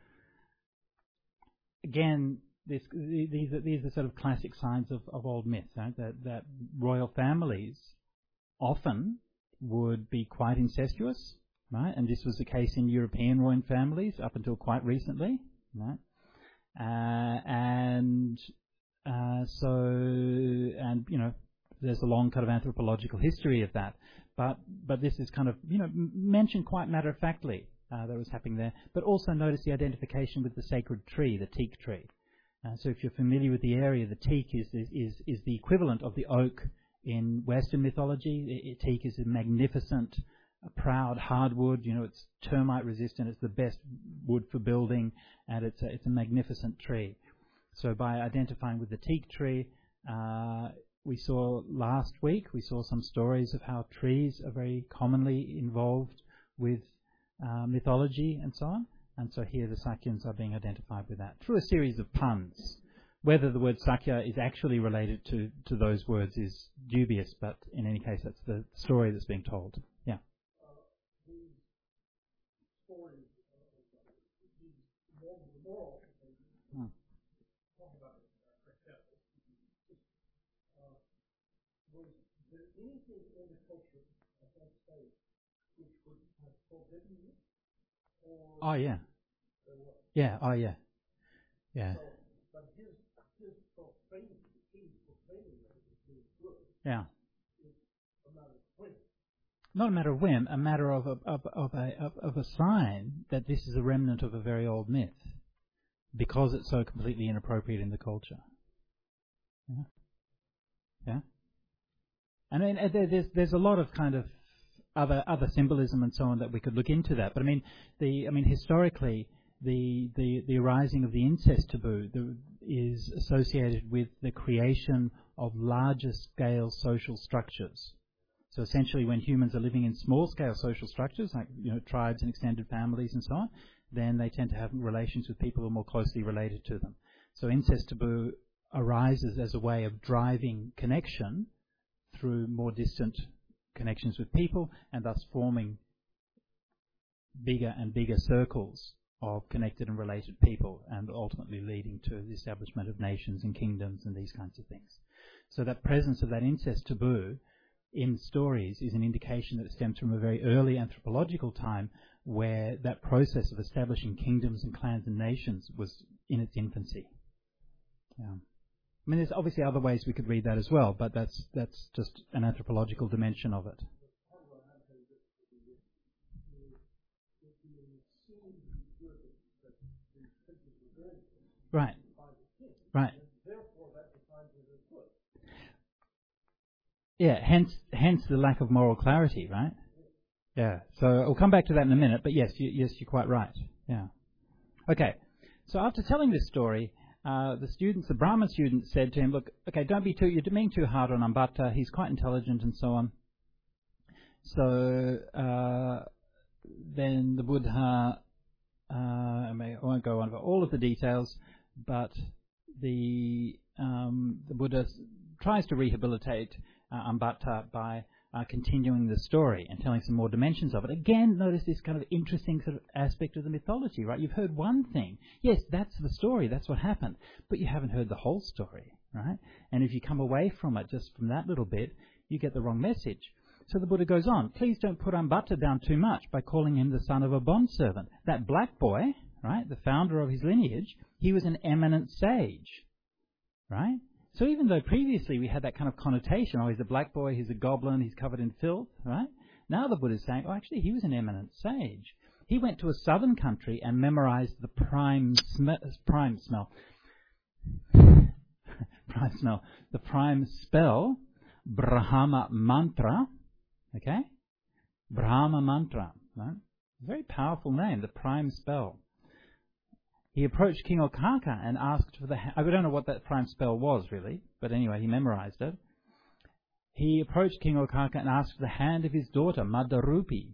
Again, this, these are these are sort of classic signs of, of old myth, right? That that royal families often would be quite incestuous, right? And this was the case in European royal families up until quite recently, right? Uh, and uh, so, and you know, there's a long kind of anthropological history of that. But but this is kind of, you know, m- mentioned quite matter-of-factly uh, that was happening there. But also notice the identification with the sacred tree, the teak tree. Uh, so if you're familiar with the area, the teak is is, is, is the equivalent of the oak in Western mythology. I, I, teak is a magnificent, a proud hardwood. You know, it's termite-resistant. It's the best wood for building, and it's a, it's a magnificent tree. So by identifying with the teak tree, uh, we saw last week, we saw some stories of how trees are very commonly involved with uh, mythology and so on. And so here the Sakyans are being identified with that through a series of puns. Whether the word Sakya is actually related to, to those words is dubious, but in any case that's the story that's being told. Yeah. Hmm. Oh yeah, yeah. Oh yeah, yeah. Yeah. Not a matter of whim, a matter of a, of, of a of, of a sign that this is a remnant of a very old myth, because it's so completely inappropriate in the culture. Yeah. Yeah. And I mean, there's there's a lot of kind of other other symbolism and so on that we could look into that. But I mean, the I mean historically, the the, the arising of the incest taboo the, is associated with the creation of larger scale social structures. So essentially, when humans are living in small scale social structures, like you know tribes and extended families and so on, then they tend to have relations with people who are more closely related to them. So incest taboo arises as a way of driving connection through more distant connections with people, and thus forming bigger and bigger circles of connected and related people, and ultimately leading to the establishment of nations and kingdoms and these kinds of things. So that presence of that incest taboo in stories is an indication that it stems from a very early anthropological time where that process of establishing kingdoms and clans and nations was in its infancy. Yeah. I mean, there's obviously other ways we could read that as well, but that's that's just an anthropological dimension of it. Right. Right. Yeah, hence hence the lack of moral clarity, right? Yeah. So we'll come back to that in a minute, but yes, you, yes, you're quite right. Yeah. Okay. So after telling this story, Uh, the students, the Brahmin students said to him, look, okay, don't be too, you're being too hard on Ambatta, he's quite intelligent and so on. So uh, then the Buddha, uh, I, may, I won't go on for all of the details, but the, um, the Buddha tries to rehabilitate uh, Ambatta by Uh, continuing the story and telling some more dimensions of it. Again, notice this kind of interesting sort of aspect of the mythology, right? You've heard one thing. Yes, that's the story. That's what happened. But you haven't heard the whole story, right? And if you come away from it just from that little bit, you get the wrong message. So the Buddha goes on, please don't put Ambatta down too much by calling him the son of a bondservant. That black boy, right, the founder of his lineage, he was an eminent sage, right? So even though previously we had that kind of connotation, oh, he's a black boy, he's a goblin, he's covered in filth, right? Now the Buddha is saying, oh, actually, he was an eminent sage. He went to a southern country and memorized the prime, sm- prime smell, prime smell, the prime spell, Brahma mantra, okay? Brahma mantra, right? Very powerful name, the prime spell. he approached King Okaka and asked for the... Ha- I don't know what that prime spell was, really, but anyway, he memorized it. He approached King Okaka and asked for the hand of his daughter, Madarupi,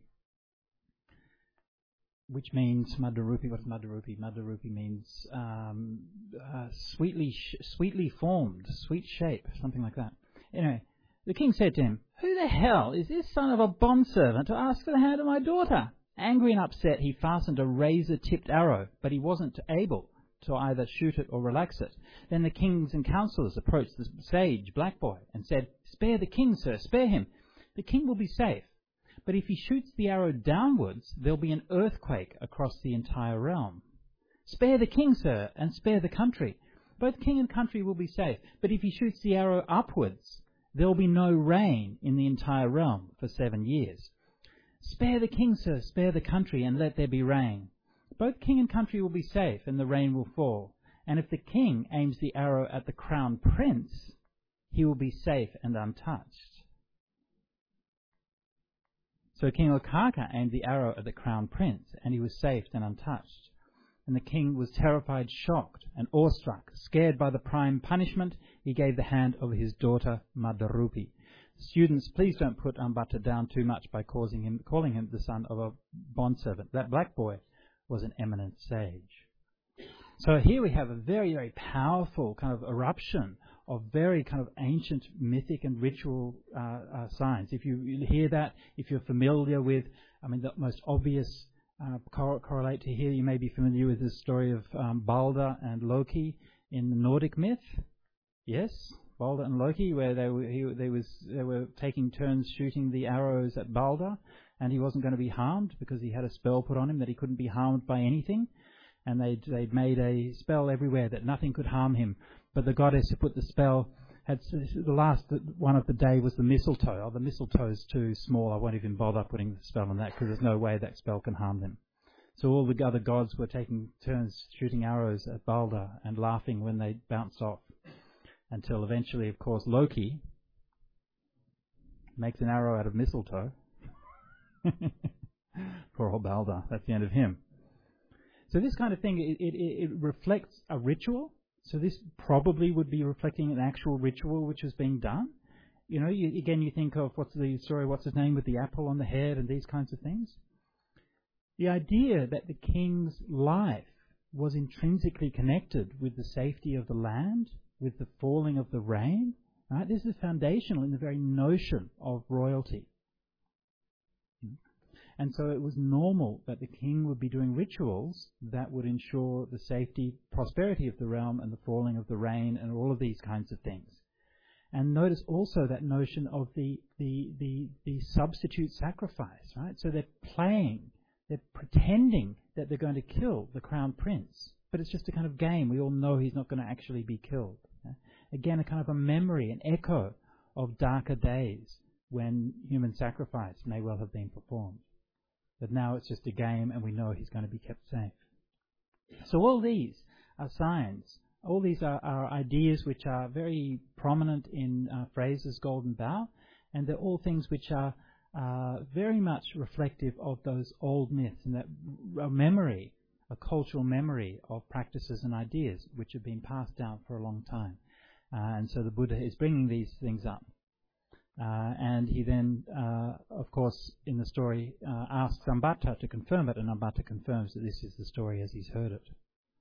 which means, Madarupi, what is Madarupi? Madarupi means um, uh, sweetly sh- sweetly formed, sweet shape, something like that. Anyway, the king said to him, "Who the hell is this son of a bondservant to ask for the hand of my daughter?" Angry and upset, he fastened a razor-tipped arrow, but he wasn't able to either shoot it or relax it. Then the kings and councillors approached the sage, Black Boy, and said, "Spare the king, sir, spare him. The king will be safe. But if he shoots the arrow downwards, there'll be an earthquake across the entire realm. Spare the king, sir, and spare the country. Both king and country will be safe. But if he shoots the arrow upwards, there'll be no rain in the entire realm for seven years. Spare the king, sir, spare the country, and let there be rain. Both king and country will be safe, and the rain will fall. And if the king aims the arrow at the crown prince, he will be safe and untouched." So King Okaka aimed the arrow at the crown prince, and he was safe and untouched. And the king was terrified, shocked, and awestruck. Scared by the prime punishment, he gave the hand of his daughter Madarupi. Students, please don't put Ambata down too much by causing him, calling him the son of a bondservant. That black boy was an eminent sage. So here we have a very, very powerful kind of eruption of very kind of ancient mythic and ritual uh, uh, signs. If you hear that, if you're familiar with, I mean, the most obvious uh, cor- correlate to here, you may be familiar with the story of um, Balder and Loki in the Nordic myth. Yes, Balder and Loki, where they were, he, they, was, they were taking turns shooting the arrows at Balder, and he wasn't going to be harmed because he had a spell put on him that he couldn't be harmed by anything. And they'd, they'd made a spell everywhere that nothing could harm him. But the goddess who put the spell, had the last one of the day was the mistletoe. Oh, the mistletoe's too small. I won't even bother putting the spell on that because there's no way that spell can harm them. So all the other gods were taking turns shooting arrows at Balder and laughing when they bounced off. Until eventually, of course, Loki makes an arrow out of mistletoe. Poor old Balder. That's the end of him. So this kind of thing, it, it, it reflects a ritual. So this probably would be reflecting an actual ritual which is being done. You know, you, again, you think of what's the story, what's his name, with the apple on the head and these kinds of things. The idea that the king's life was intrinsically connected with the safety of the land, with the falling of the rain, right? This is foundational in the very notion of royalty. And so it was normal that the king would be doing rituals that would ensure the safety, prosperity of the realm and the falling of the rain and all of these kinds of things. And notice also that notion of the, the, the, the substitute sacrifice, right? So they're playing, they're pretending that they're going to kill the crown prince. But it's just a kind of game. We all know he's not going to actually be killed. Yeah? Again, a kind of a memory, an echo of darker days when human sacrifice may well have been performed. But now it's just a game and we know he's going to be kept safe. So all these are signs. All these are, are ideas which are very prominent in uh, Fraser's Golden Bough, and they're all things which are uh, very much reflective of those old myths and that a memory, a cultural memory of practices and ideas which have been passed down for a long time. Uh, and so the Buddha is bringing these things up. Uh, and he then, uh, of course, in the story, uh, asks Ambata to confirm it, and Ambata confirms that this is the story as he's heard it.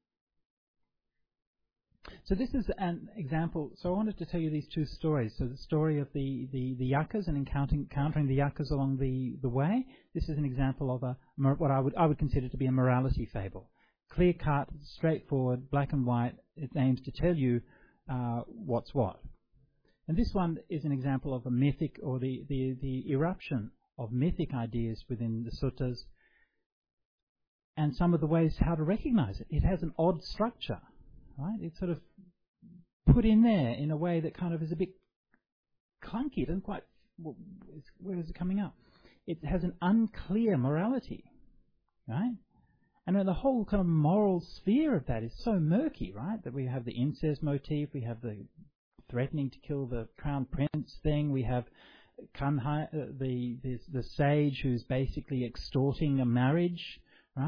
So this is an example. So I wanted to tell you these two stories. So the story of the, the, the yakas and encountering, encountering the yakas along the, the way. This is an example of a what I would I would consider to be a morality fable. Clear cut, straightforward, black and white. It aims to tell you uh, what's what. And this one is an example of a mythic, or the, the, the eruption of mythic ideas within the suttas, and some of the ways how to recognize it. It has an odd structure, right? It's sort of put in there in a way that kind of is a bit clunky. It doesn't quite, where is it coming up? It has an unclear morality, right? And the whole kind of moral sphere of that is so murky, right? That we have the incest motif, we have the threatening to kill the crown prince thing. We have Kanhai, uh, the, the the sage who's basically extorting a marriage, right?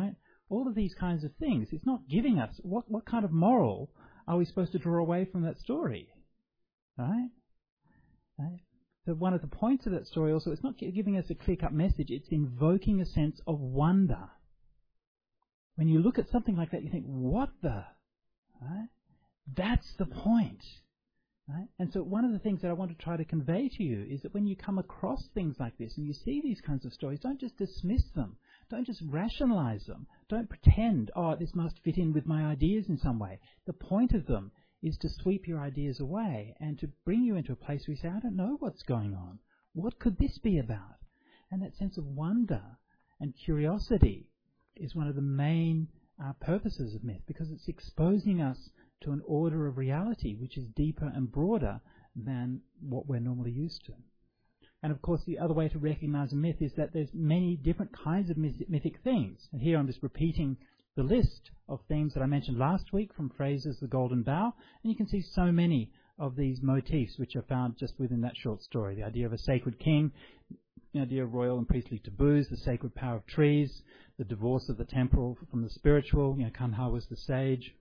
all of these kinds of things. It's not giving us, what, what kind of moral are we supposed to draw away from that story? Right? Right? So one of the points of that story also, it's not giving us a clear-cut message, it's invoking a sense of wonder. When you look at something like that, you think, what the? Right? That's the point. Right? And so one of the things that I want to try to convey to you is that when you come across things like this and you see these kinds of stories, don't just dismiss them. Don't just rationalize them. Don't pretend, oh, this must fit in with my ideas in some way. The point of them is to sweep your ideas away and to bring you into a place where you say, I don't know what's going on. What could this be about? And that sense of wonder and curiosity is one of the main uh, purposes of myth, because it's exposing us to an order of reality which is deeper and broader than what we're normally used to. And of course, the other way to recognize a myth is that there's many different kinds of myth- mythic themes. And here I'm just repeating the list of themes that I mentioned last week from Fraser's The Golden Bough, and you can see so many of these motifs which are found just within that short story. The idea of a sacred king, the idea of royal and priestly taboos, the sacred power of trees, the divorce of the temporal from the spiritual, you know, Kanha was the sage,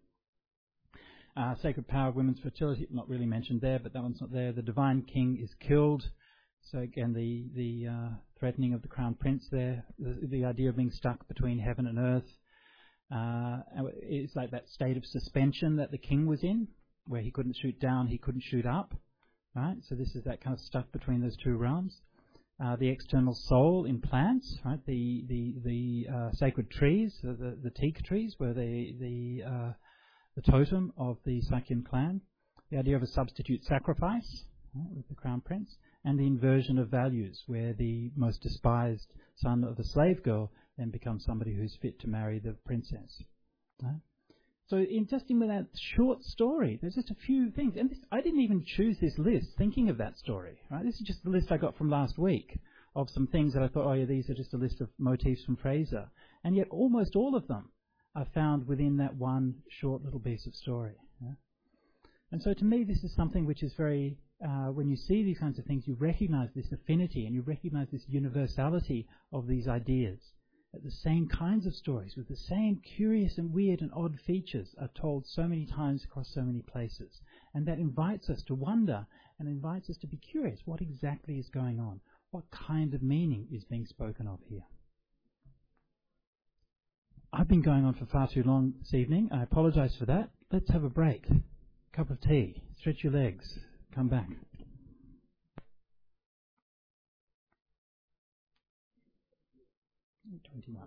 uh, sacred power of women's fertility, not really mentioned there, but that one's not there. The divine king is killed. So again, the, the uh, threatening of the crown prince there, the, the idea of being stuck between heaven and earth. Uh, it's like that state of suspension that the king was in, where he couldn't shoot down, he couldn't shoot up, right? So this is that kind of stuck between those two realms. Uh, the external soul in plants, right? The the the uh, sacred trees, the, the the teak trees, were the the uh, the totem of the Sakyan clan. The idea of a substitute sacrifice, right, with the crown prince, and the inversion of values, where the most despised son of the slave girl then becomes somebody who's fit to marry the princess. Right? So in just in that short story, there's just a few things. And this, I didn't even choose this list thinking of that story. Right? This is just the list I got from last week of some things that I thought, oh yeah, these are just a list of motifs from Fraser. And yet almost all of them are found within that one short little piece of story. Yeah? And so to me, this is something which is very, uh, when you see these kinds of things, you recognize this affinity and you recognize this universality of these ideas. That the same kinds of stories with the same curious and weird and odd features are told so many times across so many places. And that invites us to wonder and invites us to be curious. What exactly is going on? What kind of meaning is being spoken of here? I've been going on for far too long this evening. I apologize for that. Let's have a break. Cup of tea. Stretch your legs. Come back. twenty-one.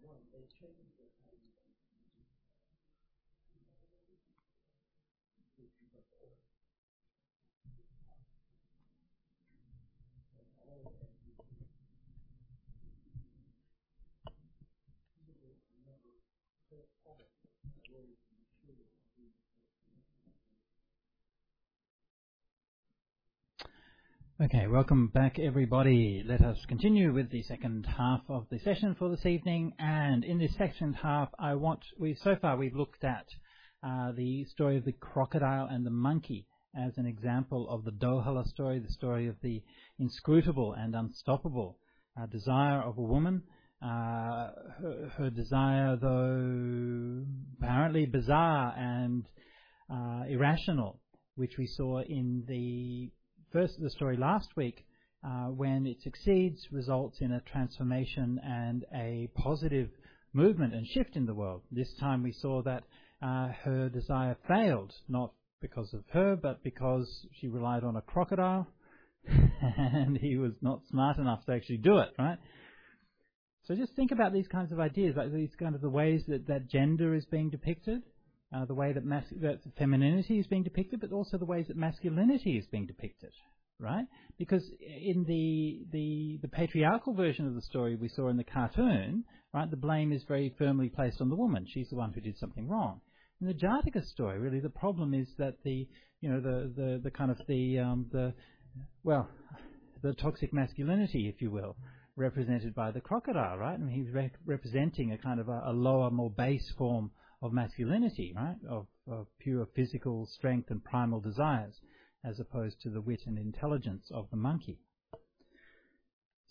Okay, welcome back everybody. Let us continue with the second half of the session for this evening. And in this second half, I want, we so far we've looked at uh, the story of the crocodile and the monkey as an example of the Dohala story, the story of the inscrutable and unstoppable uh, desire of a woman. Uh, her, her desire, though apparently bizarre and uh, irrational, which we saw in the first the story last week, uh, when it succeeds, results in a transformation and a positive movement and shift in the world. This time we saw that uh, her desire failed, not because of her, but because she relied on a crocodile, and he was not smart enough to actually do it, right? So just think about these kinds of ideas, like these kind of the ways that, that gender is being depicted, Uh, the way that, mas- that femininity is being depicted, but also the ways that masculinity is being depicted, right? Because in the, the the patriarchal version of the story we saw in the cartoon, right, the blame is very firmly placed on the woman. She's the one who did something wrong. In the Jataka story, really, the problem is that the you know the the, the kind of the um, the well the toxic masculinity, if you will, represented by the crocodile, right? I mean, he's re- representing a kind of a, a lower, more base form of masculinity, right, of, of pure physical strength and primal desires, as opposed to the wit and intelligence of the monkey.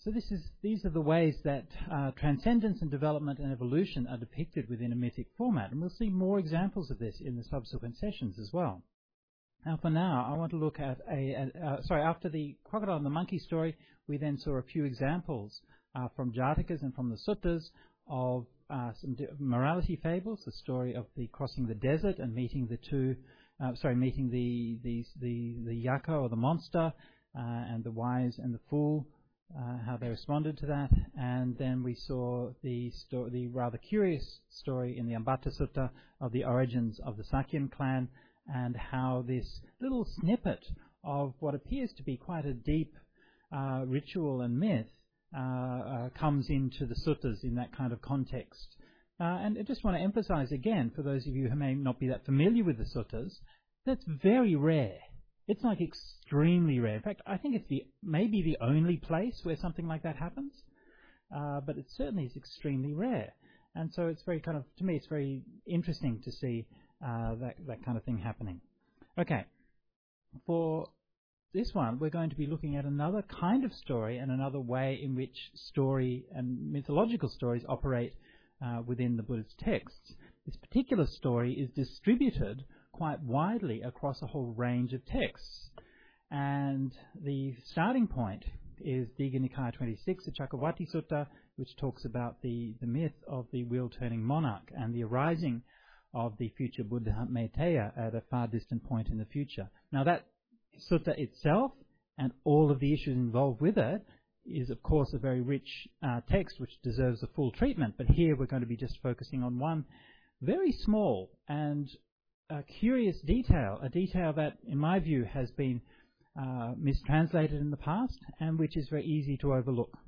So this is, these are the ways that uh, transcendence and development and evolution are depicted within a mythic format. And we'll see more examples of this in the subsequent sessions as well. Now, for now, I want to look at a, a uh, sorry, after the crocodile and the monkey story, we then saw a few examples uh, from Jatakas and from the suttas of uh, some morality fables, the story of the crossing the desert and meeting the two, uh, sorry, meeting the, the, the, the yaka or the monster, uh, and the wise and the fool, uh, how they responded to that. And then we saw the, sto- the rather curious story in the Ambata Sutta of the origins of the Sakyan clan, and how this little snippet of what appears to be quite a deep uh, ritual and myth uh, uh, comes into the suttas in that kind of context. Uh, and I just want to emphasize again, for those of you who may not be that familiar with the suttas, that's very rare. It's like extremely rare. In fact, I think it's the maybe the only place where something like that happens, uh, but it certainly is extremely rare. And so it's very kind of, to me, it's very interesting to see Uh, that, that kind of thing happening. Okay, for this one, we're going to be looking at another kind of story and another way in which story and mythological stories operate uh, within the Buddha's texts. This particular story is distributed quite widely across a whole range of texts. And the starting point is Digha Nikaya twenty-six, the Chakravarti Sutta, which talks about the, the myth of the wheel-turning monarch and the arising of the future Buddha Maitreya at a far distant point in the future. Now that sutta itself and all of the issues involved with it is of course a very rich uh, text which deserves a full treatment, but here we're going to be just focusing on one very small and uh, curious detail, a detail that in my view has been uh, mistranslated in the past and which is very easy to overlook.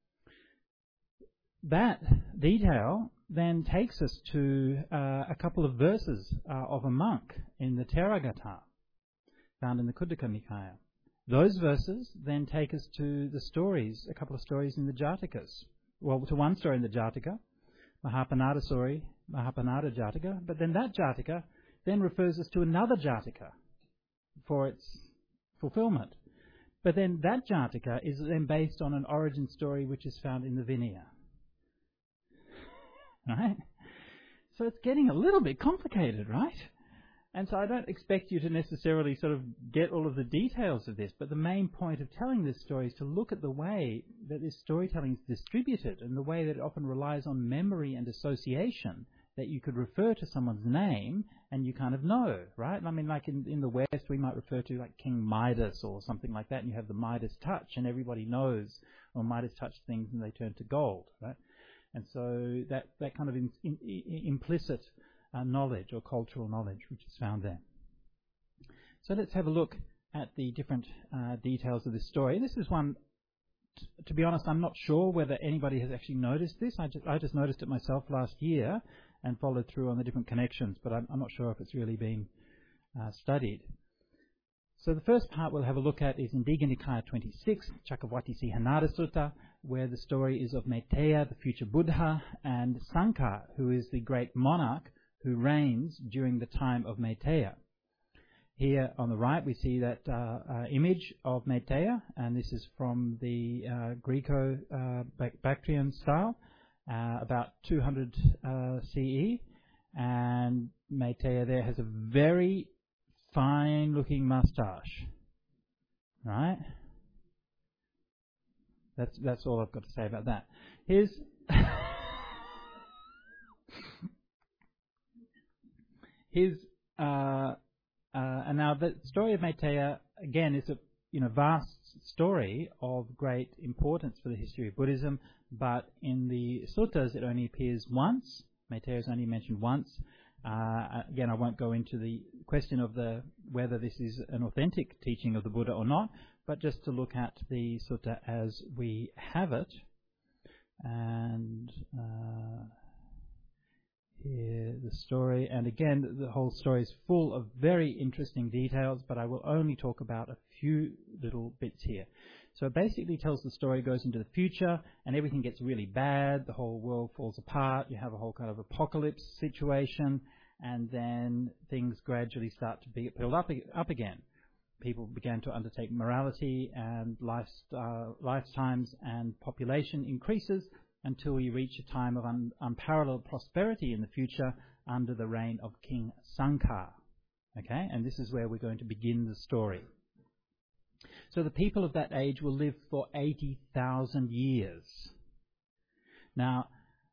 That detail then takes us to uh, a couple of verses uh, of a monk in the Theragatha, found in the Khuddaka Nikaya. Those verses then take us to the stories, a couple of stories in the Jatakas. Well, to one story in the Jataka, Mahapanada story, Mahapanada Jataka, but then that Jataka then refers us to another Jataka for its fulfillment. But then that Jataka is then based on an origin story which is found in the Vinaya. Right? So it's getting a little bit complicated, right? And so I don't expect you to necessarily sort of get all of the details of this, but the main point of telling this story is to look at the way that this storytelling is distributed and the way that it often relies on memory and association, that you could refer to someone's name and you kind of know, right? I mean, like in, in the West, we might refer to like King Midas or something like that, and you have the Midas touch, and everybody knows, well, Midas touched things and they turn to gold, right? And so that, that kind of in, in, in, implicit uh, knowledge or cultural knowledge which is found there. So let's have a look at the different uh, details of this story. This is one, t- to be honest, I'm not sure whether anybody has actually noticed this. I just, I just noticed it myself last year and followed through on the different connections, but I'm, I'm not sure if it's really been uh, studied. So the first part we'll have a look at is in Digha Nikaya twenty-six, Chakravarti Sihanada Sutta, where the story is of Maitreya, the future Buddha, and Sankha, who is the great monarch who reigns during the time of Maitreya. Here on the right we see that uh, uh, image of Maitreya, and this is from the uh, Greco-Bactrian uh, style, uh, about two hundred uh, C E, and Maitreya there has a very fine-looking moustache, right? That's that's all I've got to say about that. Here's his uh, uh, and now the story of Maitreya again is a you know vast story of great importance for the history of Buddhism, but in the suttas it only appears once. Maitreya is only mentioned once. Uh, again, I won't go into the question of the whether this is an authentic teaching of the Buddha or not, but just to look at the sutta as we have it. And uh, here the story, and again, the whole story is full of very interesting details, but I will only talk about a few little bits here. So it basically tells the story, goes into the future, and everything gets really bad, the whole world falls apart, you have a whole kind of apocalypse situation, and then things gradually start to be built up, up again. people began to undertake morality and life, uh, lifetimes and population increases until we reach a time of un- unparalleled prosperity in the future under the reign of King Sankar. Okay, and this is where we're going to begin the story. So the people of that age will live for eighty thousand years. Now,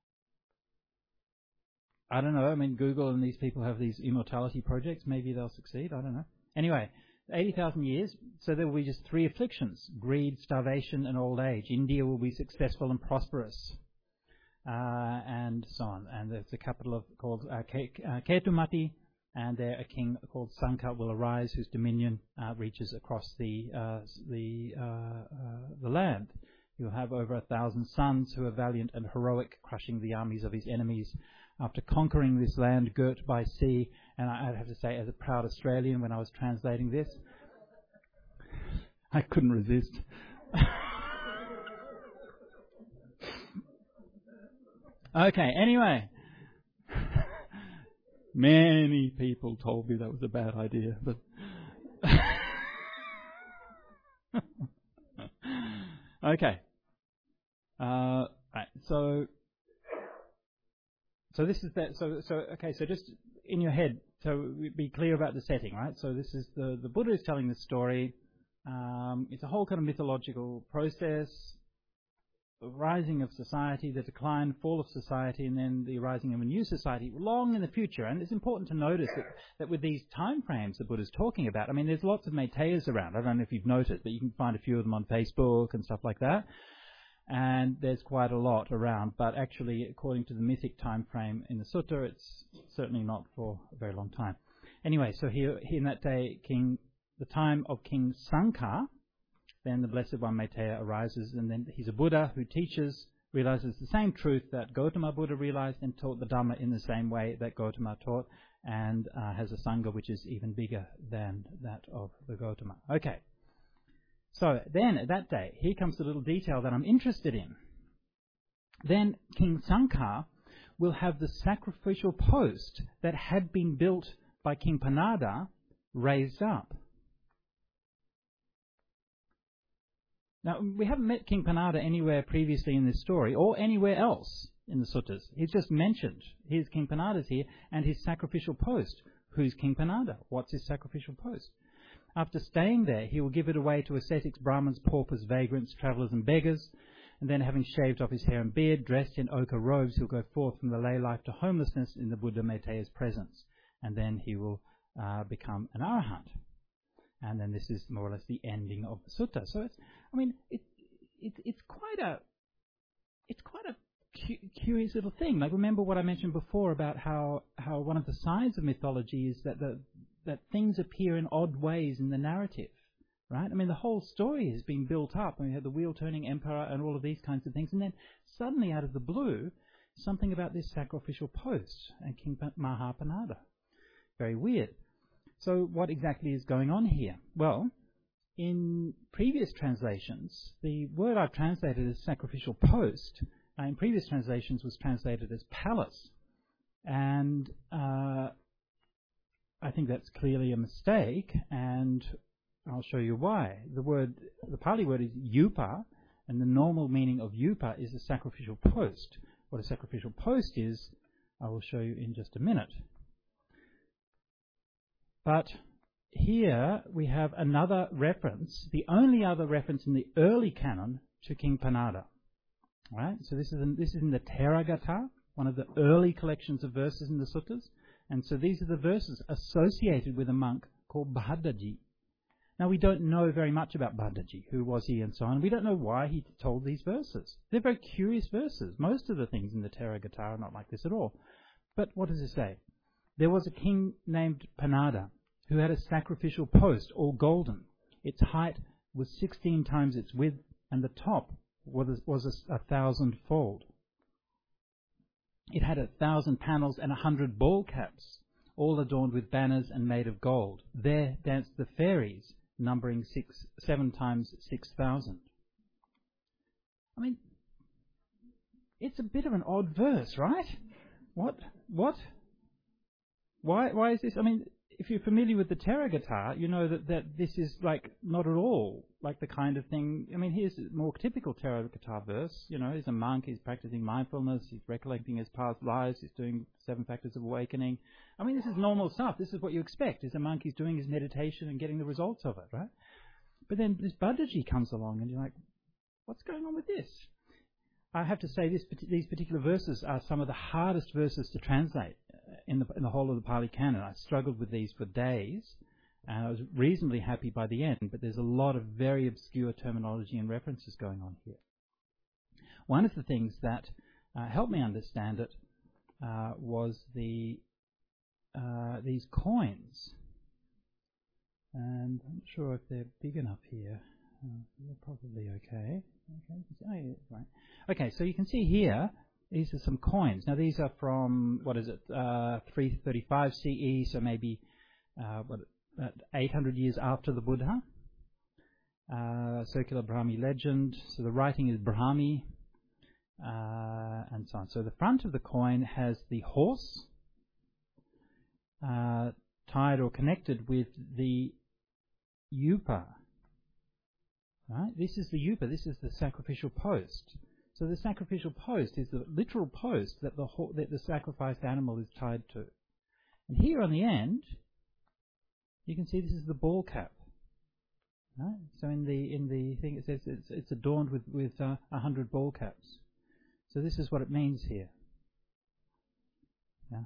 I don't know, I mean, Google and these people have these immortality projects. Maybe they'll succeed, I don't know. Anyway, eighty thousand years, so there will be just three afflictions: greed, starvation, and old age. India will be successful and prosperous, uh, and so on. And there's a capital of, called uh, Ketumati, and there a king called Sankar will arise, whose dominion uh, reaches across the uh, the uh, uh, the land. He'll have over a thousand sons who are valiant and heroic, crushing the armies of his enemies. After conquering this land girt by sea, and I, I'd have to say, as a proud Australian, when I was translating this, I couldn't resist. Okay, anyway. Many people told me that was a bad idea, but okay. Uh, right, so, so this is that. So, so okay. So just in your head, so be clear about the setting, right? So this is the the Buddha is telling the story. Um, it's a whole kind of mythological process. The rising of society, the decline, fall of society, and then the rising of a new society long in the future. And it's important to notice that, that with these time frames the Buddha's talking about, I mean, there's lots of Maiteyas around. I don't know if you've noticed, but you can find a few of them on Facebook and stuff like that. And there's quite a lot around. But actually, according to the mythic time frame in the sutta, it's certainly not for a very long time. Anyway, so here, here in that day, King, the time of King Sankar, then the Blessed One Maitreya arises, and then he's a Buddha who teaches, realizes the same truth that Gautama Buddha realized, and taught the Dhamma in the same way that Gautama taught, and uh, has a Sangha which is even bigger than that of the Gautama. Okay. So then, at that day, here comes the little detail that I'm interested in. Then King Sankar will have the sacrificial post that had been built by King Panada raised up. Now, we haven't met King Panada anywhere previously in this story, or anywhere else in the suttas. He's just mentioned, here's King Panada's here, and his sacrificial post. Who's King Panada? What's his sacrificial post? After staying there, he will give it away to ascetics, Brahmins, paupers, vagrants, travellers and beggars, and then having shaved off his hair and beard, dressed in ochre robes, he'll go forth from the lay life to homelessness in the Buddha Maitreya's presence. And then he will uh, become an arahant. And then this is more or less the ending of the sutta. So it's, I mean, it, it, it's quite a, it's quite a cu- curious little thing. Like, remember what I mentioned before about how, how one of the signs of mythology is that the, that things appear in odd ways in the narrative, right? I mean, the whole story has been built up, and we had the wheel-turning emperor and all of these kinds of things, and then suddenly, out of the blue, something about this sacrificial post and King Mahapanada. Very weird. So what exactly is going on here? Well, in previous translations, the word I've translated as sacrificial post, uh, in previous translations was translated as palace. And uh, I think that's clearly a mistake, and I'll show you why. The word, the Pali word is yupa, and the normal meaning of yupa is a sacrificial post. What a sacrificial post is, I will show you in just a minute. But here we have another reference, the only other reference in the early canon to King Panada. Right? So this is in, this is in the Theragatha, one of the early collections of verses in the suttas. And so these are the verses associated with a monk called Bhaddaji. Now, we don't know very much about Bhaddaji, who was he and so on. We don't know why he told these verses. They're very curious verses. Most of the things in the Theragatha are not like this at all. But what does it say? There was a king named Panada who had a sacrificial post, all golden. Its height was sixteen times its width, and the top was, was a, a thousand-fold. It had a thousand panels and a hundred ball caps, all adorned with banners and made of gold. There danced the fairies, numbering six, seven times six thousand. I mean, it's a bit of an odd verse, right? What? What? Why? Why is this? I mean, if you're familiar with the Terra guitar, you know that, that this is like not at all like the kind of thing. I mean, here's a more typical Terra guitar verse. You know, he's a monk, he's practicing mindfulness, he's recollecting his past lives, he's doing seven factors of awakening. I mean, this is normal stuff. This is what you expect. As a monk, he's doing his meditation and getting the results of it, right? But then this Babaji comes along and you're like, what's going on with this? I have to say this, these particular verses are some of the hardest verses to translate in the, in the whole of the Pali Canon. I struggled with these for days, and I was reasonably happy by the end, but there's a lot of very obscure terminology and references going on here. One of the things that uh, helped me understand it uh, was the uh, these coins, and I'm not sure if they're big enough here. Uh, they're probably okay. Okay, oh, yeah, right. Okay, so you can see here, these are some coins. Now these are from, what is it, uh, three thirty-five C E, so maybe uh, what, uh, eight hundred years after the Buddha. Uh, circular Brahmi legend, so the writing is Brahmi, uh, and so on. So the front of the coin has the horse uh, tied or connected with the yupa. Right? This is the yupa, this is the sacrificial post. So the sacrificial post is the literal post that the ho- that the sacrificed animal is tied to. And here on the end, you can see this is the ball cap. Right? So in the in the thing it says it's, it's adorned with with uh, a hundred ball caps. So this is what it means here. Yeah.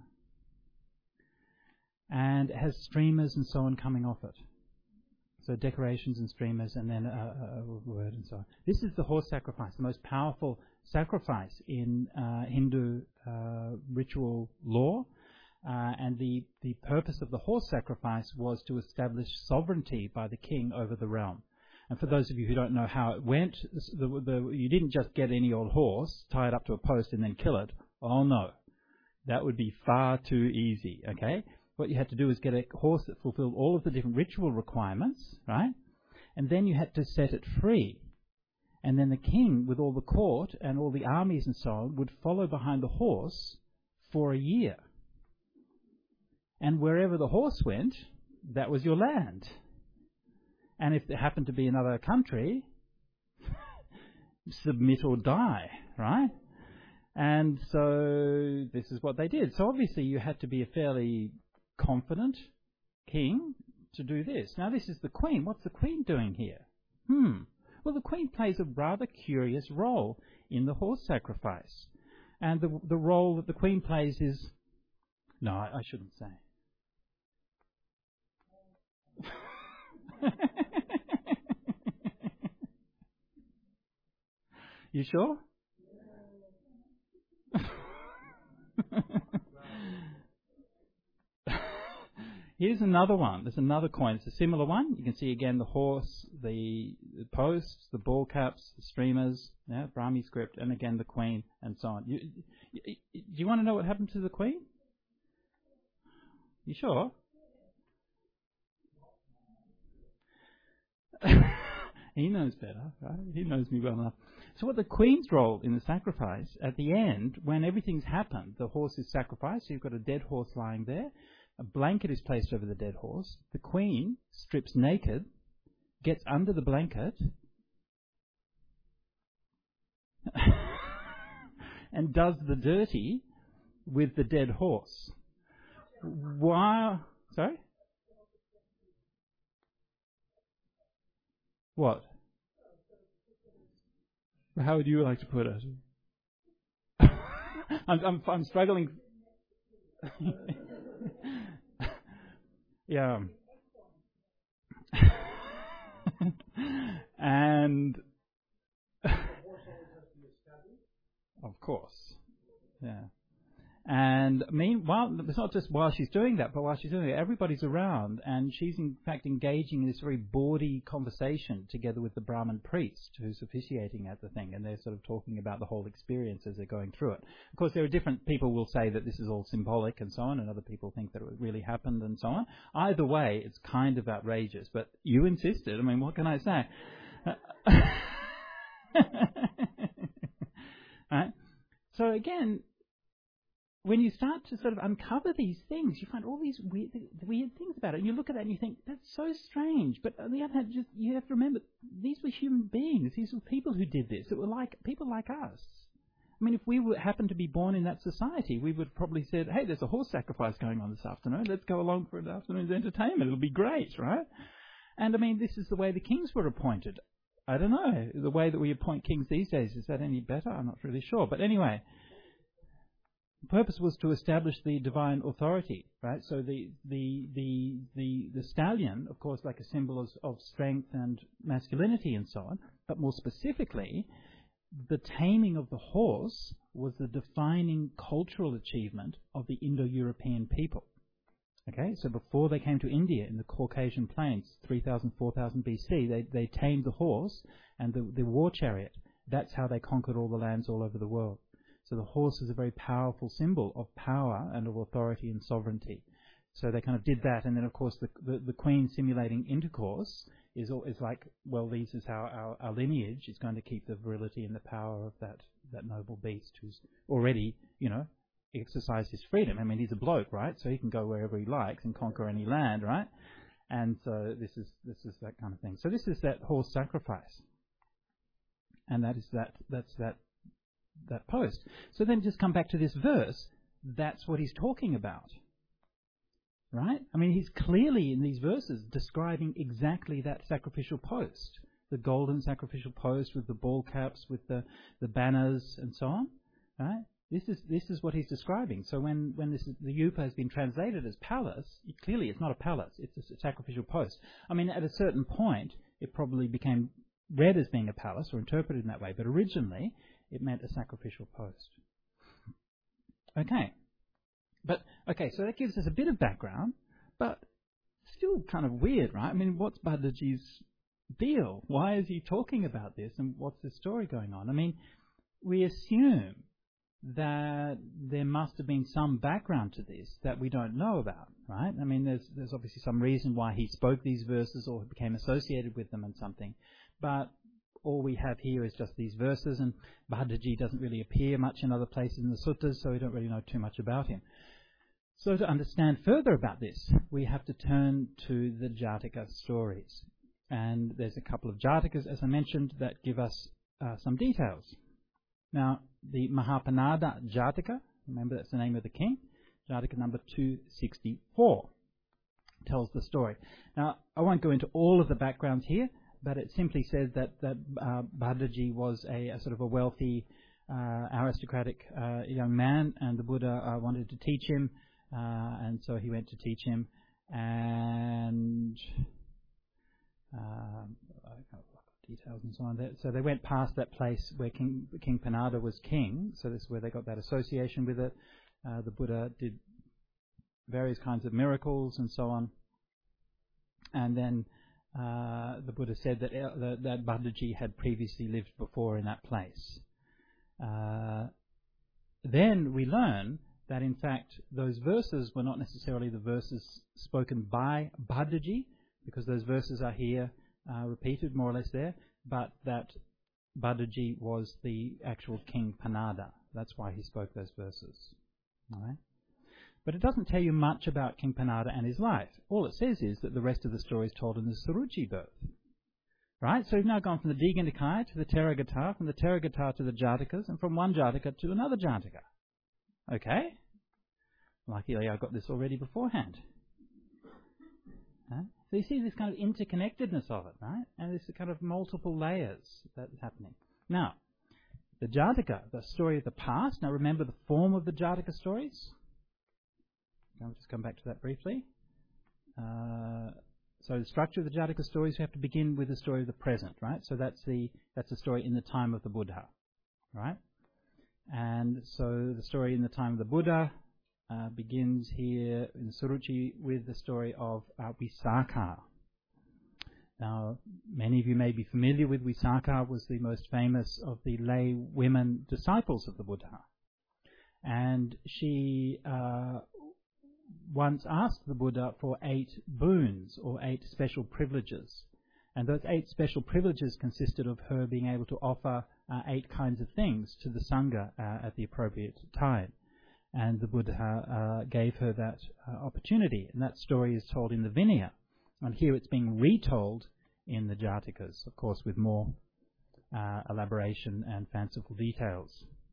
And it has streamers and so on coming off it. So decorations and streamers, and then a, a word and so on. This is the horse sacrifice, the most powerful sacrifice in uh, Hindu uh, ritual law. Uh, and the, the purpose of the horse sacrifice was to establish sovereignty by the king over the realm. And for those of you who don't know how it went, the, the, you didn't just get any old horse, tie it up to a post and then kill it. Oh no, that would be far too easy, okay? What you had to do is get a horse that fulfilled all of the different ritual requirements, right? And then you had to set it free. And then the king, with all the court and all the armies and so on, would follow behind the horse for a year. And wherever the horse went, that was your land. And if there happened to be another country, submit or die, right? And so this is what they did. So obviously you had to be a fairly confident king to do this. Now this is the Queen. What's the Queen doing here? Hmm. Well, the Queen plays a rather curious role in the horse sacrifice. And the the role that the Queen plays is... No, I, I shouldn't say. You sure? Here's another one. There's another coin. It's a similar one. You can see again the horse, the, the posts, the ball caps, the streamers, yeah, Brahmi script, and again the Queen, and so on. You, you, do you want to know what happened to the Queen? You sure? He knows better, right? He knows me well enough. So what the Queen's role in the sacrifice, at the end, when everything's happened, the horse is sacrificed, so you've got a dead horse lying there, a blanket is placed over the dead horse, the Queen strips naked, gets under the blanket, and does the dirty with the dead horse. Why? Sorry? What? How would you like to put it? I'm, I'm, I'm struggling. Yeah. And of course, yeah. And meanwhile, it's not just while she's doing that, but while she's doing it, everybody's around, and she's in fact engaging in this very bawdy conversation together with the Brahmin priest who's officiating at the thing, and they're sort of talking about the whole experience as they're going through it. Of course, there are different people will say that this is all symbolic and so on, and other people think that it really happened and so on. Either way, it's kind of outrageous, but you insisted. I mean, what can I say? Right? So again, when you start to sort of uncover these things, you find all these weird, weird things about it. And you look at that and you think, that's so strange. But on the other hand, just, you have to remember, these were human beings. These were people who did this. It were like people like us. I mean, if we were, happened to be born in that society, we would probably said, hey, there's a horse sacrifice going on this afternoon. Let's go along for an afternoon's entertainment. It'll be great, right? And, I mean, this is the way the kings were appointed. I don't know. The way that we appoint kings these days, is that any better? I'm not really sure. But anyway, the purpose was to establish the divine authority, right? So the the the the, the stallion, of course, like a symbol of, of strength and masculinity and so on, but more specifically, the taming of the horse was the defining cultural achievement of the Indo-European people. Okay, so before they came to India in the Caucasian plains, three thousand, four thousand B C, they, they tamed the horse and the, the war chariot. That's how they conquered all the lands all over the world. So the horse is a very powerful symbol of power and of authority and sovereignty. So they kind of did that, and then of course the the, the queen simulating intercourse is is like, well, this is how our, our lineage is going to keep the virility and the power of that, that noble beast who's already, you know, exercised his freedom. I mean, he's a bloke, right? So he can go wherever he likes and conquer any land, right? And so this is this is that kind of thing. So this is that horse sacrifice, and that is that that's that that post. So then just come back to this verse. That's what he's talking about, right? I mean, he's clearly in these verses describing exactly that sacrificial post, the golden sacrificial post with the ball caps, with the, the banners and so on, right? This is this is what he's describing. So when, when this is, the Yupa has been translated as palace, it, clearly it's not a palace, it's a sacrificial post. I mean, at a certain point, it probably became read as being a palace or interpreted in that way, but originally it meant a sacrificial post. Okay. But, okay, so that gives us a bit of background, but still kind of weird, right? I mean, what's Bhaddaji's deal? Why is he talking about this, and what's the story going on? I mean, we assume that there must have been some background to this that we don't know about, right? I mean, there's there's obviously some reason why he spoke these verses or became associated with them and something, but all we have here is just these verses, and Bhaddaji doesn't really appear much in other places in the suttas, so we don't really know too much about him. So to understand further about this, we have to turn to the Jataka stories. And there's a couple of Jatakas, as I mentioned, that give us uh, some details. Now, the Mahapanada Jataka, remember that's the name of the king, Jataka number two sixty-four, tells the story. Now, I won't go into all of the backgrounds here, but it simply says that, that uh, Bhaddaji was a, a sort of a wealthy, uh, aristocratic uh, young man, and the Buddha uh, wanted to teach him, uh, and so he went to teach him, and um, details and so on. There. So they went past that place where King, King Panada was king, so this is where they got that association with it. Uh, the Buddha did various kinds of miracles and so on, and then Uh, the Buddha said that, uh, that that Bhaddaji had previously lived before in that place. Uh, then we learn that in fact those verses were not necessarily the verses spoken by Bhaddaji, because those verses are here uh, repeated more or less there, but that Bhaddaji was the actual King Panada. That's why he spoke those verses. All right? But it doesn't tell you much about King Panada and his life. All it says is that the rest of the story is told in the Suruchi birth. Right? So we've now gone from the Digha Nikaya to the Theragatha, from the Theragatha to the Jatakas, and from one Jataka to another Jataka. Okay? Luckily I got this already beforehand. Huh? So you see this kind of interconnectedness of it, right? And there's kind of multiple layers that's happening. Now, the Jataka, the story of the past. Now remember the form of the Jataka stories? I'll just come back to that briefly. Uh, so the structure of the Jataka stories, we have to begin with the story of the present, right? So that's the that's the story in the time of the Buddha, right? And so the story in the time of the Buddha uh, begins here in Suruchi with the story of uh, Visakha. Now, many of you may be familiar with Visakha, was the most famous of the lay women disciples of the Buddha. And she Uh, once asked the Buddha for eight boons or eight special privileges. And those eight special privileges consisted of her being able to offer uh, eight kinds of things to the Sangha uh, at the appropriate time. and the Buddha uh, gave her that uh, opportunity. And that story is told in the Vinaya. And here it's being retold in the Jatakas, of course, with more uh, elaboration and fanciful details.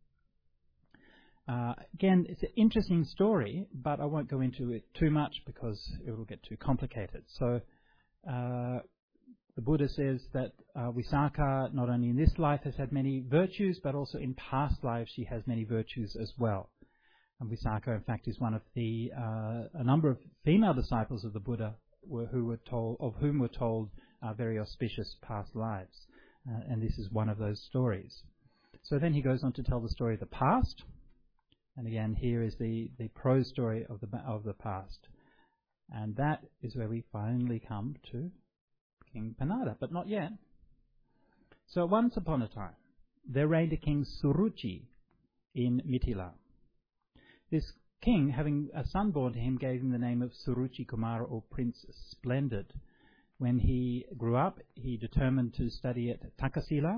Uh, again, it's an interesting story, but I won't go into it too much because it will get too complicated. So uh, the Buddha says that uh, Visakha, not only in this life, has had many virtues, but also in past lives she has many virtues as well. And Visakha, in fact, is one of the uh, a number of female disciples of the Buddha were, who were told, of whom were told uh, very auspicious past lives, uh, and this is one of those stories. So then he goes on to tell the story of the past. And again, here is the, the prose story of the of the past. And that is where we finally come to King Panada, but not yet. So once upon a time, there reigned a king Suruchi in Mithila. This king, having a son born to him, gave him the name of Suruchi Kumara, or Prince Splendid. When he grew up, he determined to study at Takasila,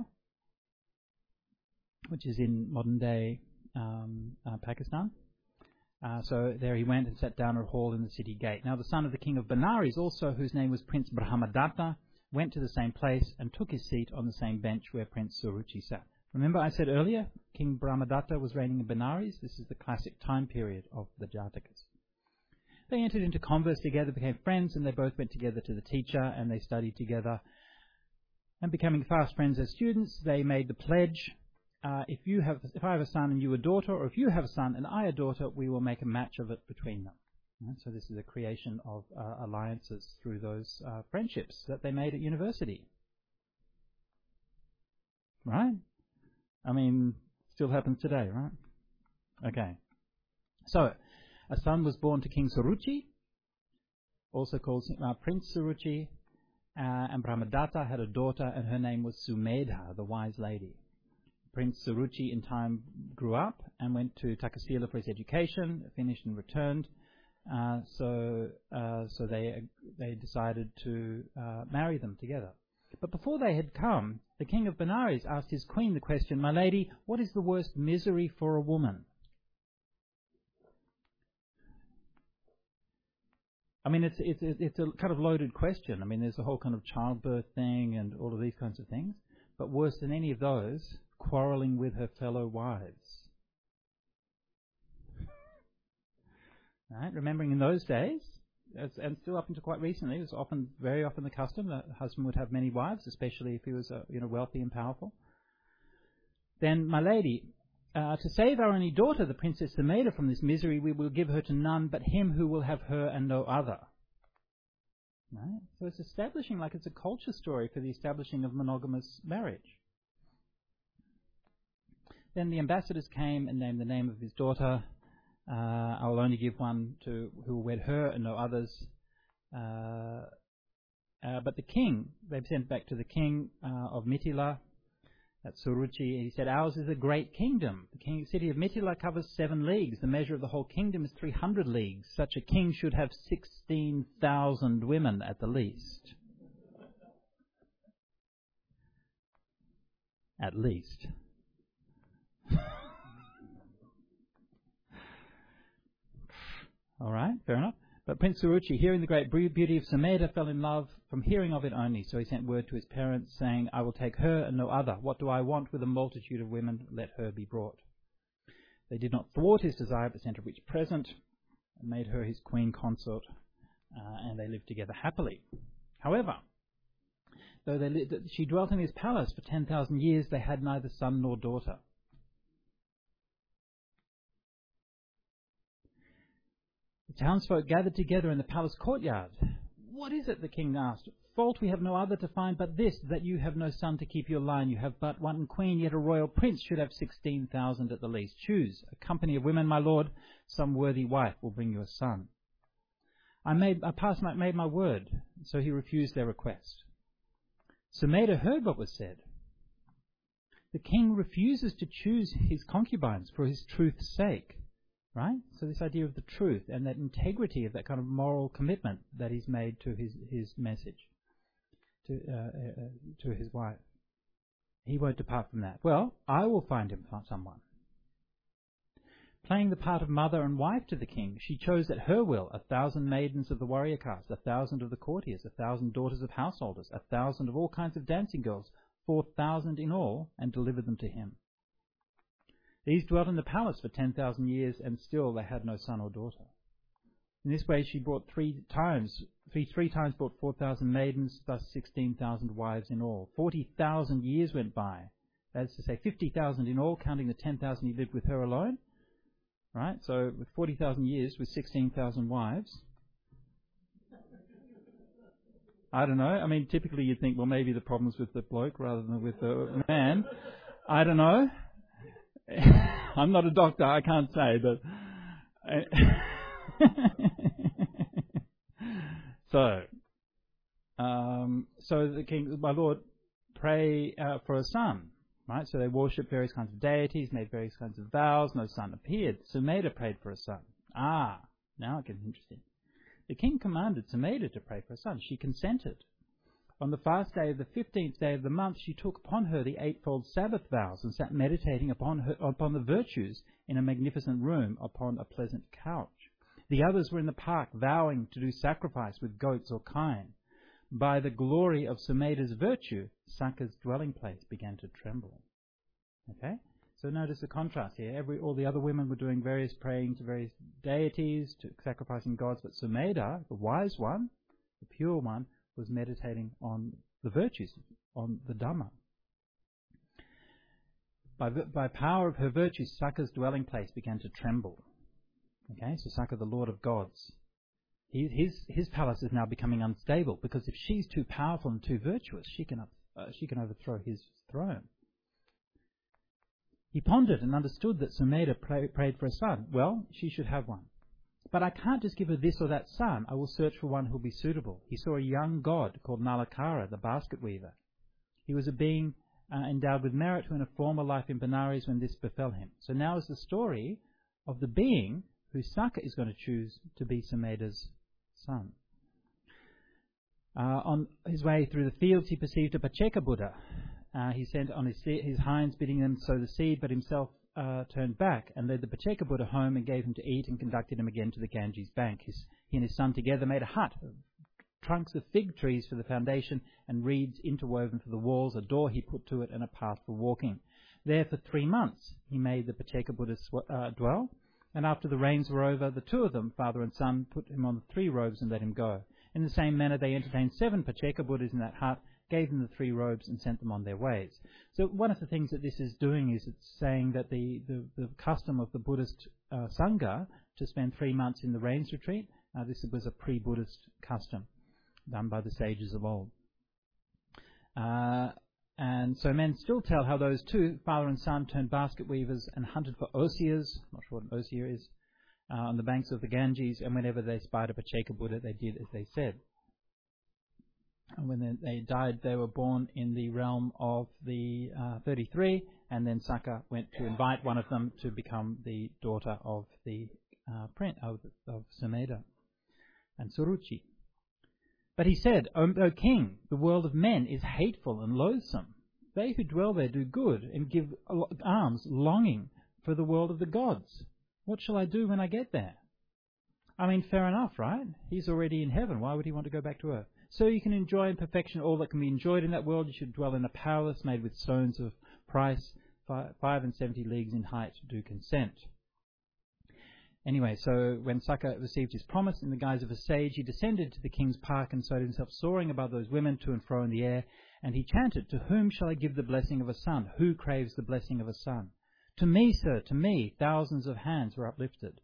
which is in modern-day Um, uh, Pakistan. Uh, so there he went and sat down at a hall in the city gate. Now the son of the king of Benares also, whose name was Prince Brahmadatta, went to the same place and took his seat on the same bench where Prince Suruchi sat. Remember I said earlier, King Brahmadatta was reigning in Benares. This is the classic time period of the Jatakas. They entered into converse together, became friends, and they both went together to the teacher, and they studied together. And becoming fast friends as students, they made the pledge, Uh, if you have, if I have a son and you a daughter, or if you have a son and I a daughter, we will make a match of it between them. Right? So this is a creation of uh, alliances through those uh, friendships that they made at university. Right? I mean, still happens today, right? Okay. So, a son was born to King Suruchi, also called uh, Prince Suruchi, uh, and Brahmadatta had a daughter, and her name was Sumedha, the wise lady. Prince Suruchi in time grew up and went to Takasila for his education, finished and returned. Uh, so uh, so they uh, they decided to uh, marry them together. But before they had come, the king of Benares asked his queen the question, "My lady, what is the worst misery for a woman?" I mean, it's it's it's a kind of loaded question. I mean, there's the whole kind of childbirth thing and all of these kinds of things. But worse than any of those, quarrelling with her fellow wives. Right? Remembering in those days, as, and still up until quite recently, it was often, very often the custom that the husband would have many wives, especially if he was uh, you know, wealthy and powerful. Then, my lady, uh, to save our only daughter, the Princess Sumedha, from this misery, we will give her to none but him who will have her and no other. Right? So it's establishing, like it's a culture story for the establishing of monogamous marriage. Then the ambassadors came and named the name of his daughter. Uh, I will only give one to who will wed her and no others. Uh, uh, but the king, they sent back to the king uh, of Mithila, that's Suruchi. He said, "Ours is a great kingdom. The king, city of Mithila covers seven leagues. The measure of the whole kingdom is three hundred leagues. Such a king should have sixteen thousand women at the least." At least. All right, fair enough. But Prince Suruchi, hearing the great beauty of Sumedha, fell in love from hearing of it only. So he sent word to his parents, saying, "I will take her and no other. What do I want with a multitude of women? Let her be brought." They did not thwart his desire, but sent a rich present and made her his queen consort, uh, and they lived together happily. However, though they lived, she dwelt in his palace for ten thousand years, they had neither son nor daughter. The townsfolk gathered together in the palace courtyard. "What is it?" the king asked. "Fault we have no other to find but this, that you have no son to keep your line. You have but one queen, yet a royal prince should have sixteen thousand at the least. Choose a company of women, my lord. Some worthy wife will bring you a son." I made, I passed my, made my word, so he refused their request. Sumedha heard what was said. The king refuses to choose his concubines for his truth's sake. Right? So this idea of the truth and that integrity of that kind of moral commitment that he's made to his, his message, to, uh, uh, to his wife. He won't depart from that. "Well, I will find him someone." Playing the part of mother and wife to the king, she chose at her will a thousand maidens of the warrior caste, a thousand of the courtiers, a thousand daughters of householders, a thousand of all kinds of dancing girls, four thousand in all, and delivered them to him. These dwelt in the palace for ten thousand years, and still they had no son or daughter. In this way she brought three times, three, three times brought four thousand maidens, thus sixteen thousand wives in all. Forty thousand years went by. That is to say, fifty thousand in all, counting the ten thousand he lived with her alone. Right? So with forty thousand years, with sixteen thousand wives. I don't know. I mean, typically you'd think, well, maybe the problem's with the bloke rather than with the man. I don't know. I'm not a doctor, I can't say, but... so, um, so the king, my lord, pray uh, for a son. Right, so they worshipped various kinds of deities, made various kinds of vows. No son appeared. Sumedha prayed for a son. Ah, now it gets interesting. The king commanded Sumedha to pray for a son. She consented. On the fast day of the fifteenth day of the month, she took upon her the eightfold Sabbath vows and sat meditating upon her, upon the virtues in a magnificent room upon a pleasant couch. The others were in the park, vowing to do sacrifice with goats or kine. By the glory of Sumedha's virtue, Sakka's dwelling place began to tremble. Okay? So notice the contrast here. Every, all the other women were doing various praying to various deities, to sacrificing gods, but Sumedha, the wise one, the pure one, was meditating on the virtues, on the Dhamma. By, by power of her virtues, Sakka's dwelling place began to tremble. Okay? So Sakka, the Lord of Gods. He, his, his palace is now becoming unstable, because if she's too powerful and too virtuous, she can, uh, she can overthrow his throne. He pondered and understood that Sumedha pray, prayed for a son. Well, she should have one. But I can't just give her this or that son. I will search for one who will be suitable. He saw a young god called Nalakara, the basket weaver. He was a being uh, endowed with merit who in a former life in Benares when this befell him. So now is the story of the being who Sakka is going to choose to be Sumedha's son. Uh, on his way through the fields, he perceived a Pacheka Buddha. Uh, he sent on his, his hinds, bidding them sow the seed, but himself uh, turned back and led the Pacheka Buddha home and gave him to eat and conducted him again to the Ganges bank. His, he and his son together made a hut of trunks of fig trees for the foundation and reeds interwoven for the walls, a door he put to it and a path for walking. There for three months he made the Pacheka Buddha sw- uh, dwell. And after the rains were over, the two of them, father and son, put him on the three robes and let him go. In the same manner, they entertained seven Pacheka Buddhas in that hut, gave them the three robes, and sent them on their ways. So one of the things that this is doing is it's saying that the, the, the custom of the Buddhist uh, Sangha to spend three months in the rains retreat, uh, this was a pre-Buddhist custom done by the sages of old. Uh, And so men still tell how those two, father and son, turned basket weavers and hunted for osiers, not sure what an osier is, uh, on the banks of the Ganges, and whenever they spied a Pacheka Buddha, they did as they said. And when they, they died, they were born in the realm of the uh, thirty-three, and then Sakka went to invite one of them to become the daughter of the uh, prince of, of Sumedha and Suruchi. But he said, O, o king, the world of men is hateful and loathsome. They who dwell there do good and give alms longing for the world of the gods. What shall I do when I get there? I mean, fair enough, right? He's already in heaven. Why would he want to go back to earth? So you can enjoy in perfection all that can be enjoyed in that world. You should dwell in a palace made with stones of price, five, five and seventy leagues in height, do consent. Anyway, so when Sakka received his promise in the guise of a sage, he descended to the king's park and showed himself soaring above those women to and fro in the air, and he chanted, "To whom shall I give the blessing of a son? Who craves the blessing of a son? To me, sir, to me." Thousands of hands were uplifted.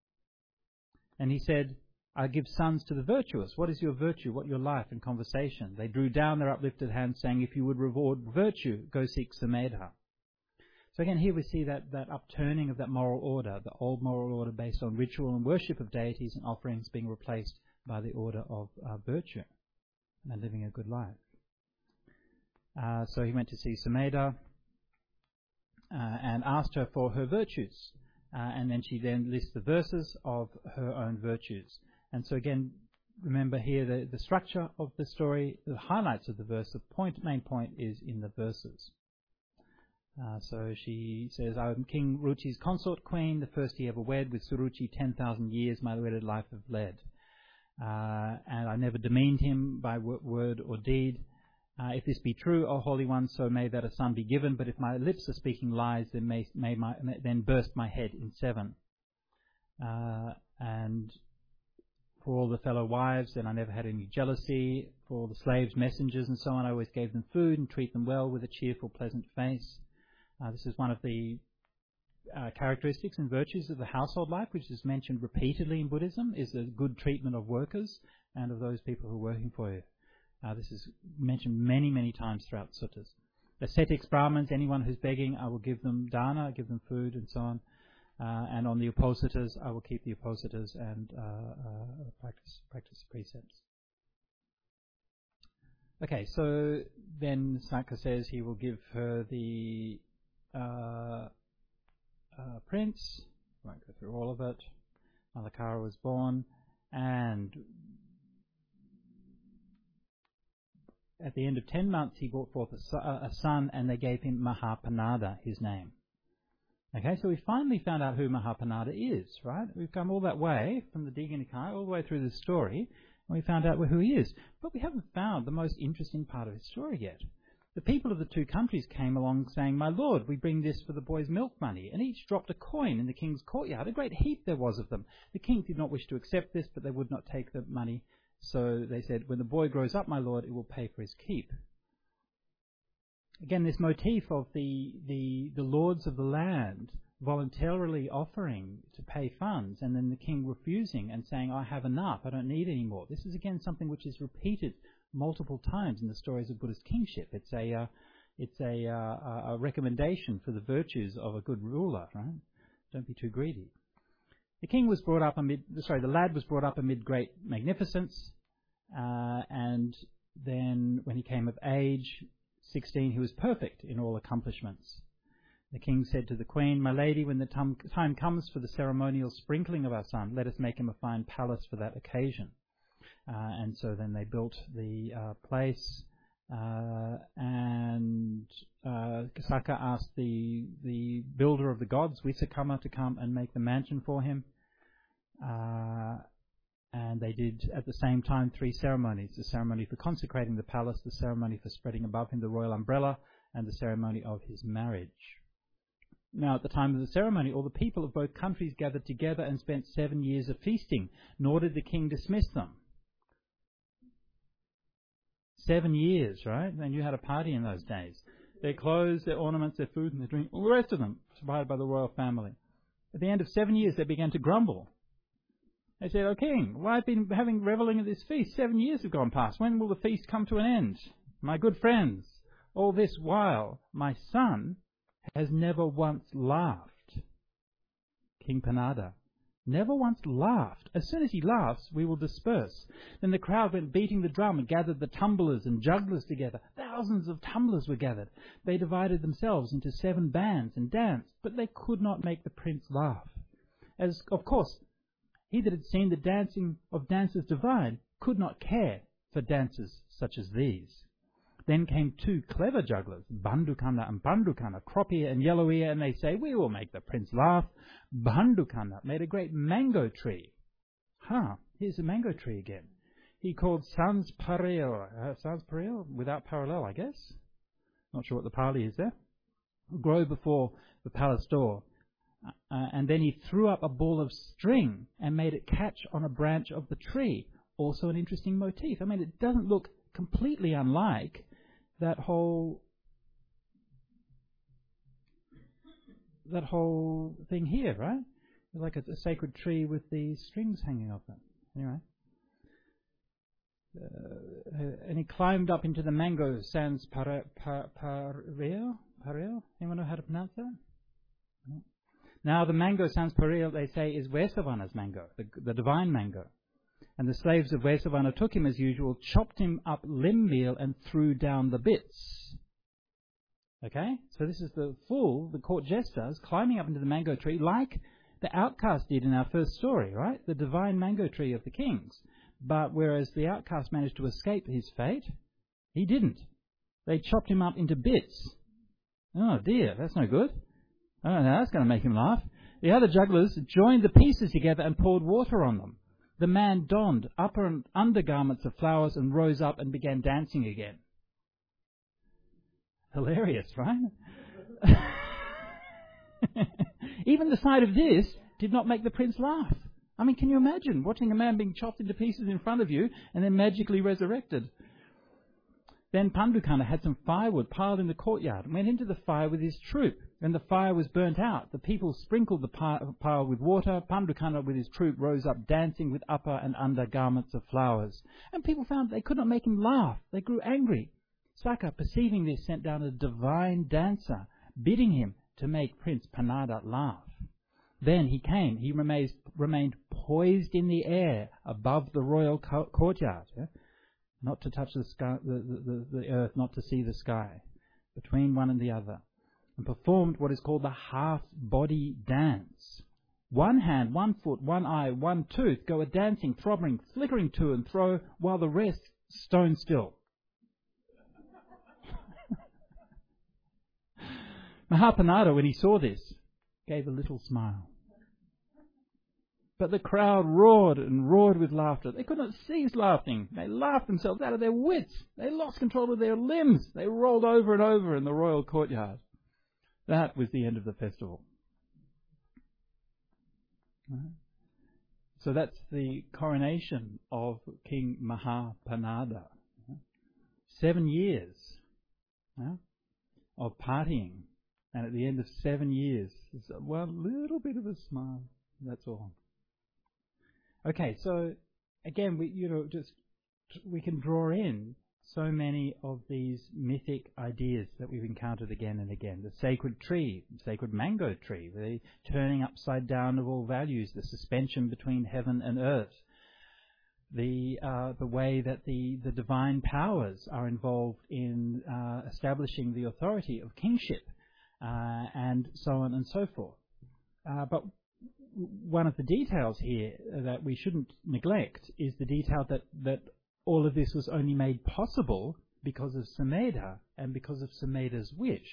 And he said, "I give sons to the virtuous. What is your virtue? What your life and conversation?" They drew down their uplifted hands, saying, "If you would reward virtue, go seek Sumedha." So again, here we see that, that upturning of that moral order, the old moral order based on ritual and worship of deities and offerings being replaced by the order of uh, virtue and living a good life. Uh, so he went to see Sumedha uh, and asked her for her virtues. Uh, and then she then lists the verses of her own virtues. And so again, remember here the, the structure of the story, the highlights of the verse, the point, main point is in the verses. Uh, so she says, I am King Ruchi's consort queen, the first he ever wed, with Suruchi ten thousand years my wedded life have led. Uh, and I never demeaned him by w- word or deed. Uh, if this be true, O Holy One, so may that a son be given, but if my lips are speaking lies, then may, may my, may, then burst my head in seven. Uh, and for all the fellow wives, then I never had any jealousy. For all the slaves, messengers, and so on, I always gave them food and treat them well with a cheerful, pleasant face. Uh, this is one of the uh, characteristics and virtues of the household life, which is mentioned repeatedly in Buddhism, is a good treatment of workers and of those people who are working for you. Uh, this is mentioned many, many times throughout the suttas. Ascetics, Brahmins, anyone who's begging, I will give them dana, give them food and so on. Uh, and on the Uposators, I will keep the Uposators and uh, uh, practice practice precepts. Okay, so then Sakka says he will give her the uh, uh, prince. I won't go through all of it. Malakara was born, and at the end of ten months he brought forth a, su- a son, and they gave him Mahapanada, his name. Okay, so we finally found out who Mahapanada is, right? We've come all that way from the Digha Nikaya, all the way through the story, and we found out who he is. But we haven't found the most interesting part of his story yet. The people of the two countries came along saying, My lord, we bring this for the boy's milk money, and each dropped a coin in the king's courtyard. A great heap there was of them. The king did not wish to accept this, but they would not take the money. So they said, when the boy grows up, my lord, it will pay for his keep. Again, this motif of the, the, the lords of the land voluntarily offering to pay funds and then the king refusing and saying, I have enough, I don't need any more. This is again something which is repeated multiple times in the stories of Buddhist kingship. It's a, uh, it's a, uh, a recommendation for the virtues of a good ruler, right? Don't be too greedy. The king was brought up amid, sorry, the lad was brought up amid great magnificence, uh, and then when he came of age, sixteen, he was perfect in all accomplishments. The king said to the queen, My lady, when the time comes for the ceremonial sprinkling of our son, let us make him a fine palace for that occasion. Uh, and so then they built the uh, place, uh, and uh, Sakka asked the the builder of the gods, Visakama, to come and make the mansion for him. Uh, and they did at the same time three ceremonies: the ceremony for consecrating the palace, the ceremony for spreading above him the royal umbrella, and the ceremony of his marriage. Now, at the time of the ceremony, all the people of both countries gathered together and spent seven years of feasting, nor did the king dismiss them. Seven years, right? They knew how to party in those days. Their clothes, their ornaments, their food and their drink, all the rest of them, provided by the royal family. At the end of seven years, they began to grumble. They said, O king, why have been having revelling at this feast? Seven years have gone past. When will the feast come to an end? My good friends, all this while, my son has never once laughed. King Panada never once laughed. As soon as he laughs, we will disperse. Then the crowd went beating the drum and gathered the tumblers and jugglers together. Thousands of tumblers were gathered. They divided themselves into seven bands and danced, but they could not make the prince laugh. As, of course, he that had seen the dancing of dancers divine could not care for dances such as these. Then came two clever jugglers, Bandukana and Bandukana, crop ear and yellow ear, and they say, we will make the prince laugh. Bandukana made a great mango tree. Ha, here's the mango tree again. He called Sans Parallel, uh, Sans Parallel, without parallel, I guess. Not sure what the Pali is there. Grow before the palace door. Uh, and then he threw up a ball of string and made it catch on a branch of the tree. Also an interesting motif. I mean, it doesn't look completely unlike that whole that whole thing here, right? It's like a, a sacred tree with the strings hanging off it. Anyway. Uh, and he climbed up into the mango sans pareo. Par, par, pareo? Anyone know how to pronounce that? No. Now the mango sans pareo, they say, is Vesavana's mango, the, the divine mango. And the slaves of Vesavana took him as usual, chopped him up limb meal and threw down the bits. Okay? So this is the fool, the court jesters, climbing up into the mango tree like the outcast did in our first story, right? The divine mango tree of the kings. But whereas the outcast managed to escape his fate, he didn't. They chopped him up into bits Oh dear, that's no good. Oh no, that's going to make him laugh. The other jugglers joined the pieces together and poured water on them. The man donned upper and undergarments of flowers and rose up and began dancing again. Hilarious, right? Even the sight of this did not make the prince laugh. I mean, can you imagine watching a man being chopped into pieces in front of you and then magically resurrected? Then Pandukana had some firewood piled in the courtyard and went into the fire with his troop. When the fire was burnt out, the people sprinkled the pile with water. Pandukana with his troop rose up dancing with upper and under garments of flowers. And people found they could not make him laugh. They grew angry. Saka, perceiving this, sent down a divine dancer, bidding him to make Prince Panada laugh. Then he came. He remained, remained poised in the air above the royal co- courtyard. Yeah? Not to touch the, sky, the, the, the earth, not to see the sky, between one and the other, and performed what is called the half-body dance. One hand, one foot, one eye, one tooth go a-dancing, throbbing, flickering to and fro, while the rest stone still. Mahapanada, when he saw this, gave a little smile. But the crowd roared and roared with laughter. They could not cease laughing. They laughed themselves out of their wits. They lost control of their limbs. They rolled over and over in the royal courtyard. That was the end of the festival. Right. So that's the coronation of King Mahapanada. Seven years yeah, of partying. And at the end of seven years, it's a well, little bit of a smile. That's all. Okay, so again, we you know just we can draw in so many of these mythic ideas that we've encountered again and again. The sacred tree, the sacred mango tree, the turning upside down of all values, the suspension between heaven and earth, the uh, the way that the, the divine powers are involved in uh, establishing the authority of kingship, uh, and so on and so forth. Uh, but one of the details here that we shouldn't neglect is the detail that, that all of this was only made possible because of Sumedha and because of Sumedha's wish.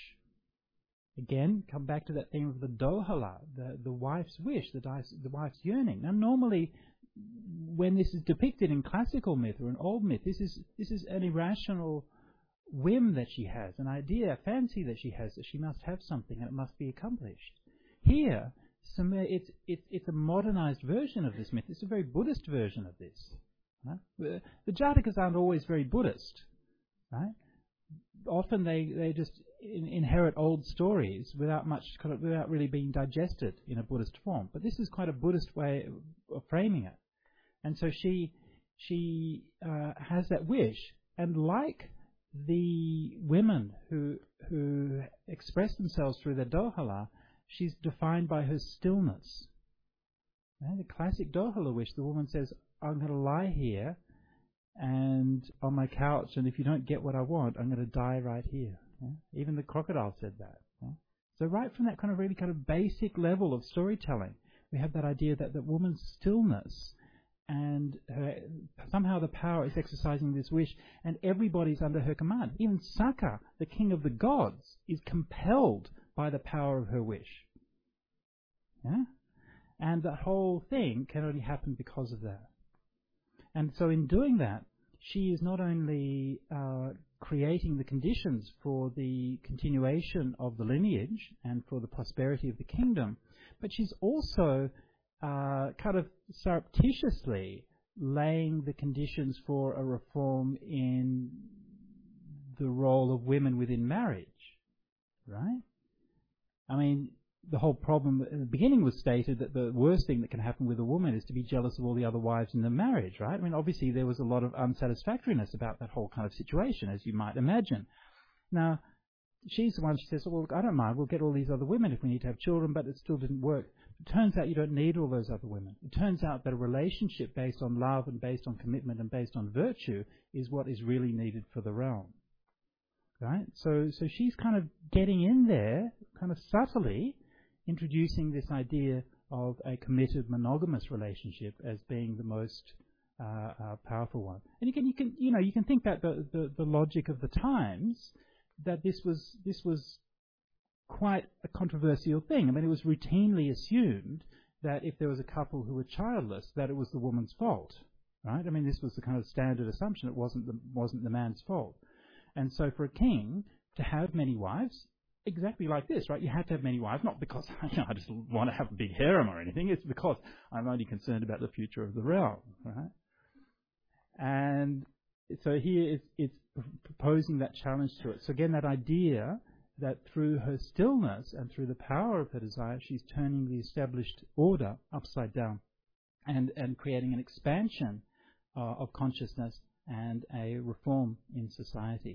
Again, come back to that theme of the dohala, the, the wife's wish, the, the wife's yearning. Now, normally, when this is depicted in classical myth or in old myth, this is this is an irrational whim that she has, an idea, a fancy that she has, that she must have something and it must be accomplished. Here, It's, it's, it's a modernized version of this myth. It's a very Buddhist version of this. Right? The, the Jatakas aren't always very Buddhist. Right? Often they, they just in, inherit old stories without much, kind of, without really being digested in a Buddhist form. But this is quite a Buddhist way of, of framing it. And so she she uh, has that wish, and like the women who who express themselves through their dohala, she's defined by her stillness. Right? The classic dohala wish, the woman says, I'm going to lie here and on my couch, and if you don't get what I want, I'm going to die right here. Yeah? Even the crocodile said that. Yeah? So right from that kind of really kind of basic level of storytelling, we have that idea that the woman's stillness and her, somehow the power is exercising this wish, and everybody's under her command. Even Saka, the king of the gods, is compelled by the power of her wish. Yeah? And that whole thing can only happen because of that. And so in doing that, she is not only uh, creating the conditions for the continuation of the lineage and for the prosperity of the kingdom, but she's also uh, kind of surreptitiously laying the conditions for a reform in the role of women within marriage. Right? I mean, the whole problem in the beginning was stated that the worst thing that can happen with a woman is to be jealous of all the other wives in the marriage, right? I mean, obviously there was a lot of unsatisfactoriness about that whole kind of situation, as you might imagine. Now, she's the one, she says, well, I don't mind, we'll get all these other women if we need to have children, but it still didn't work. It turns out you don't need all those other women. It turns out that a relationship based on love and based on commitment and based on virtue is what is really needed for the realm. Right? So, so she's kind of getting in there, kind of subtly, introducing this idea of a committed monogamous relationship as being the most uh, uh, powerful one. And you can, you can, you know, you can think about the, the, the logic of the times, that this was this was quite a controversial thing. I mean, it was routinely assumed that if there was a couple who were childless, that it was the woman's fault, right? I mean, this was the kind of standard assumption. It wasn't the, wasn't the man's fault. And so for a king to have many wives, exactly like this, right? You had to have many wives, not because you know, I just want to have a big harem or anything. It's because I'm only concerned about the future of the realm, right? And so here it's, it's proposing that challenge to it. So again, that idea that through her stillness and through the power of her desire, she's turning the established order upside down and, and creating an expansion uh, of consciousness and a reform in society.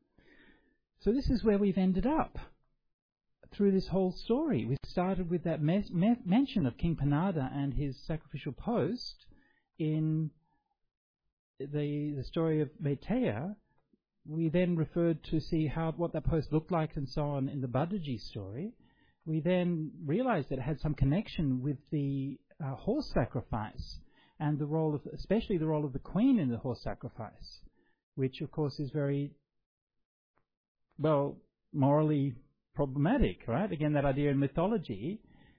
So this is where we've ended up through this whole story. We started with that mes- me- mention of King Panada and his sacrificial post in the, the story of Metea. We then referred to see how what that post looked like and so on in the Badaji story. We then realized that it had some connection with the uh, horse sacrifice and the role of, especially the role of the queen in the horse sacrifice, which of course is very, well, morally problematic, right? Again, that idea in mythology,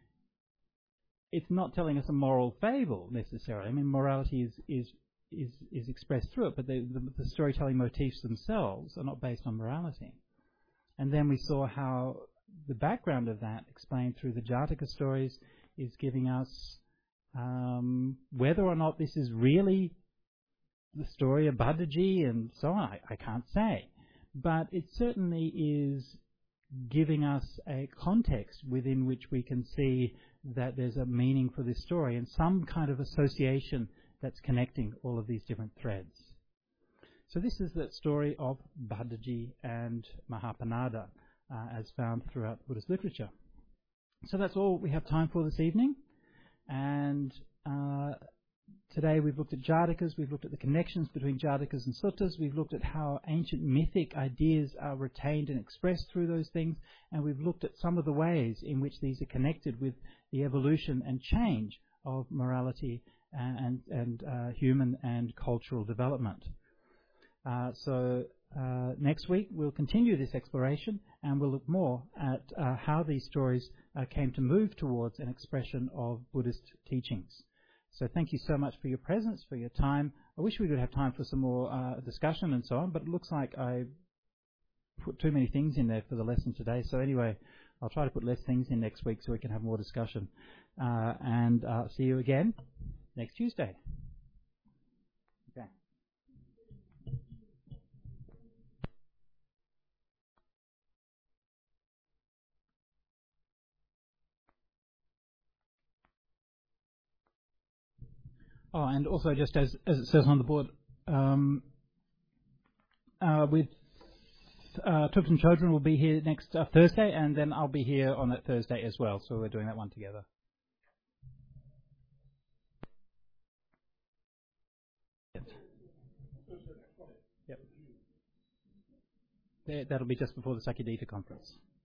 it's not telling us a moral fable necessarily. I mean, morality is is is, is expressed through it, but the, the, the storytelling motifs themselves are not based on morality. And then we saw how the background of that, explained through the Jataka stories, is giving us um, whether or not this is really the story of Badaji and so on, I, I can't say. But it certainly is giving us a context within which we can see that there's a meaning for this story and some kind of association that's connecting all of these different threads. So this is the story of Badaji and Mahapanada uh, as found throughout Buddhist literature. So that's all we have time for this evening. And uh, today we've looked at Jatakas, we've looked at the connections between Jatakas and Suttas, we've looked at how ancient mythic ideas are retained and expressed through those things, and we've looked at some of the ways in which these are connected with the evolution and change of morality and, and uh, human and cultural development. Uh, so uh, next week we'll continue this exploration and we'll look more at uh, how these stories uh, came to move towards an expression of Buddhist teachings. So thank you so much for your presence, for your time. I wish we could have time for some more uh, discussion and so on, but it looks like I put too many things in there for the lesson today. So anyway, I'll try to put less things in next week so we can have more discussion. Uh, and uh, see you again next Tuesday. Okay. Oh, and also just as, as it says on the board, um, uh, with uh, Tupten Chodron will be here next uh, Thursday, and then I'll be here on that Thursday as well. So we're doing that one together. Yep. That'll be just before the Sakadita conference.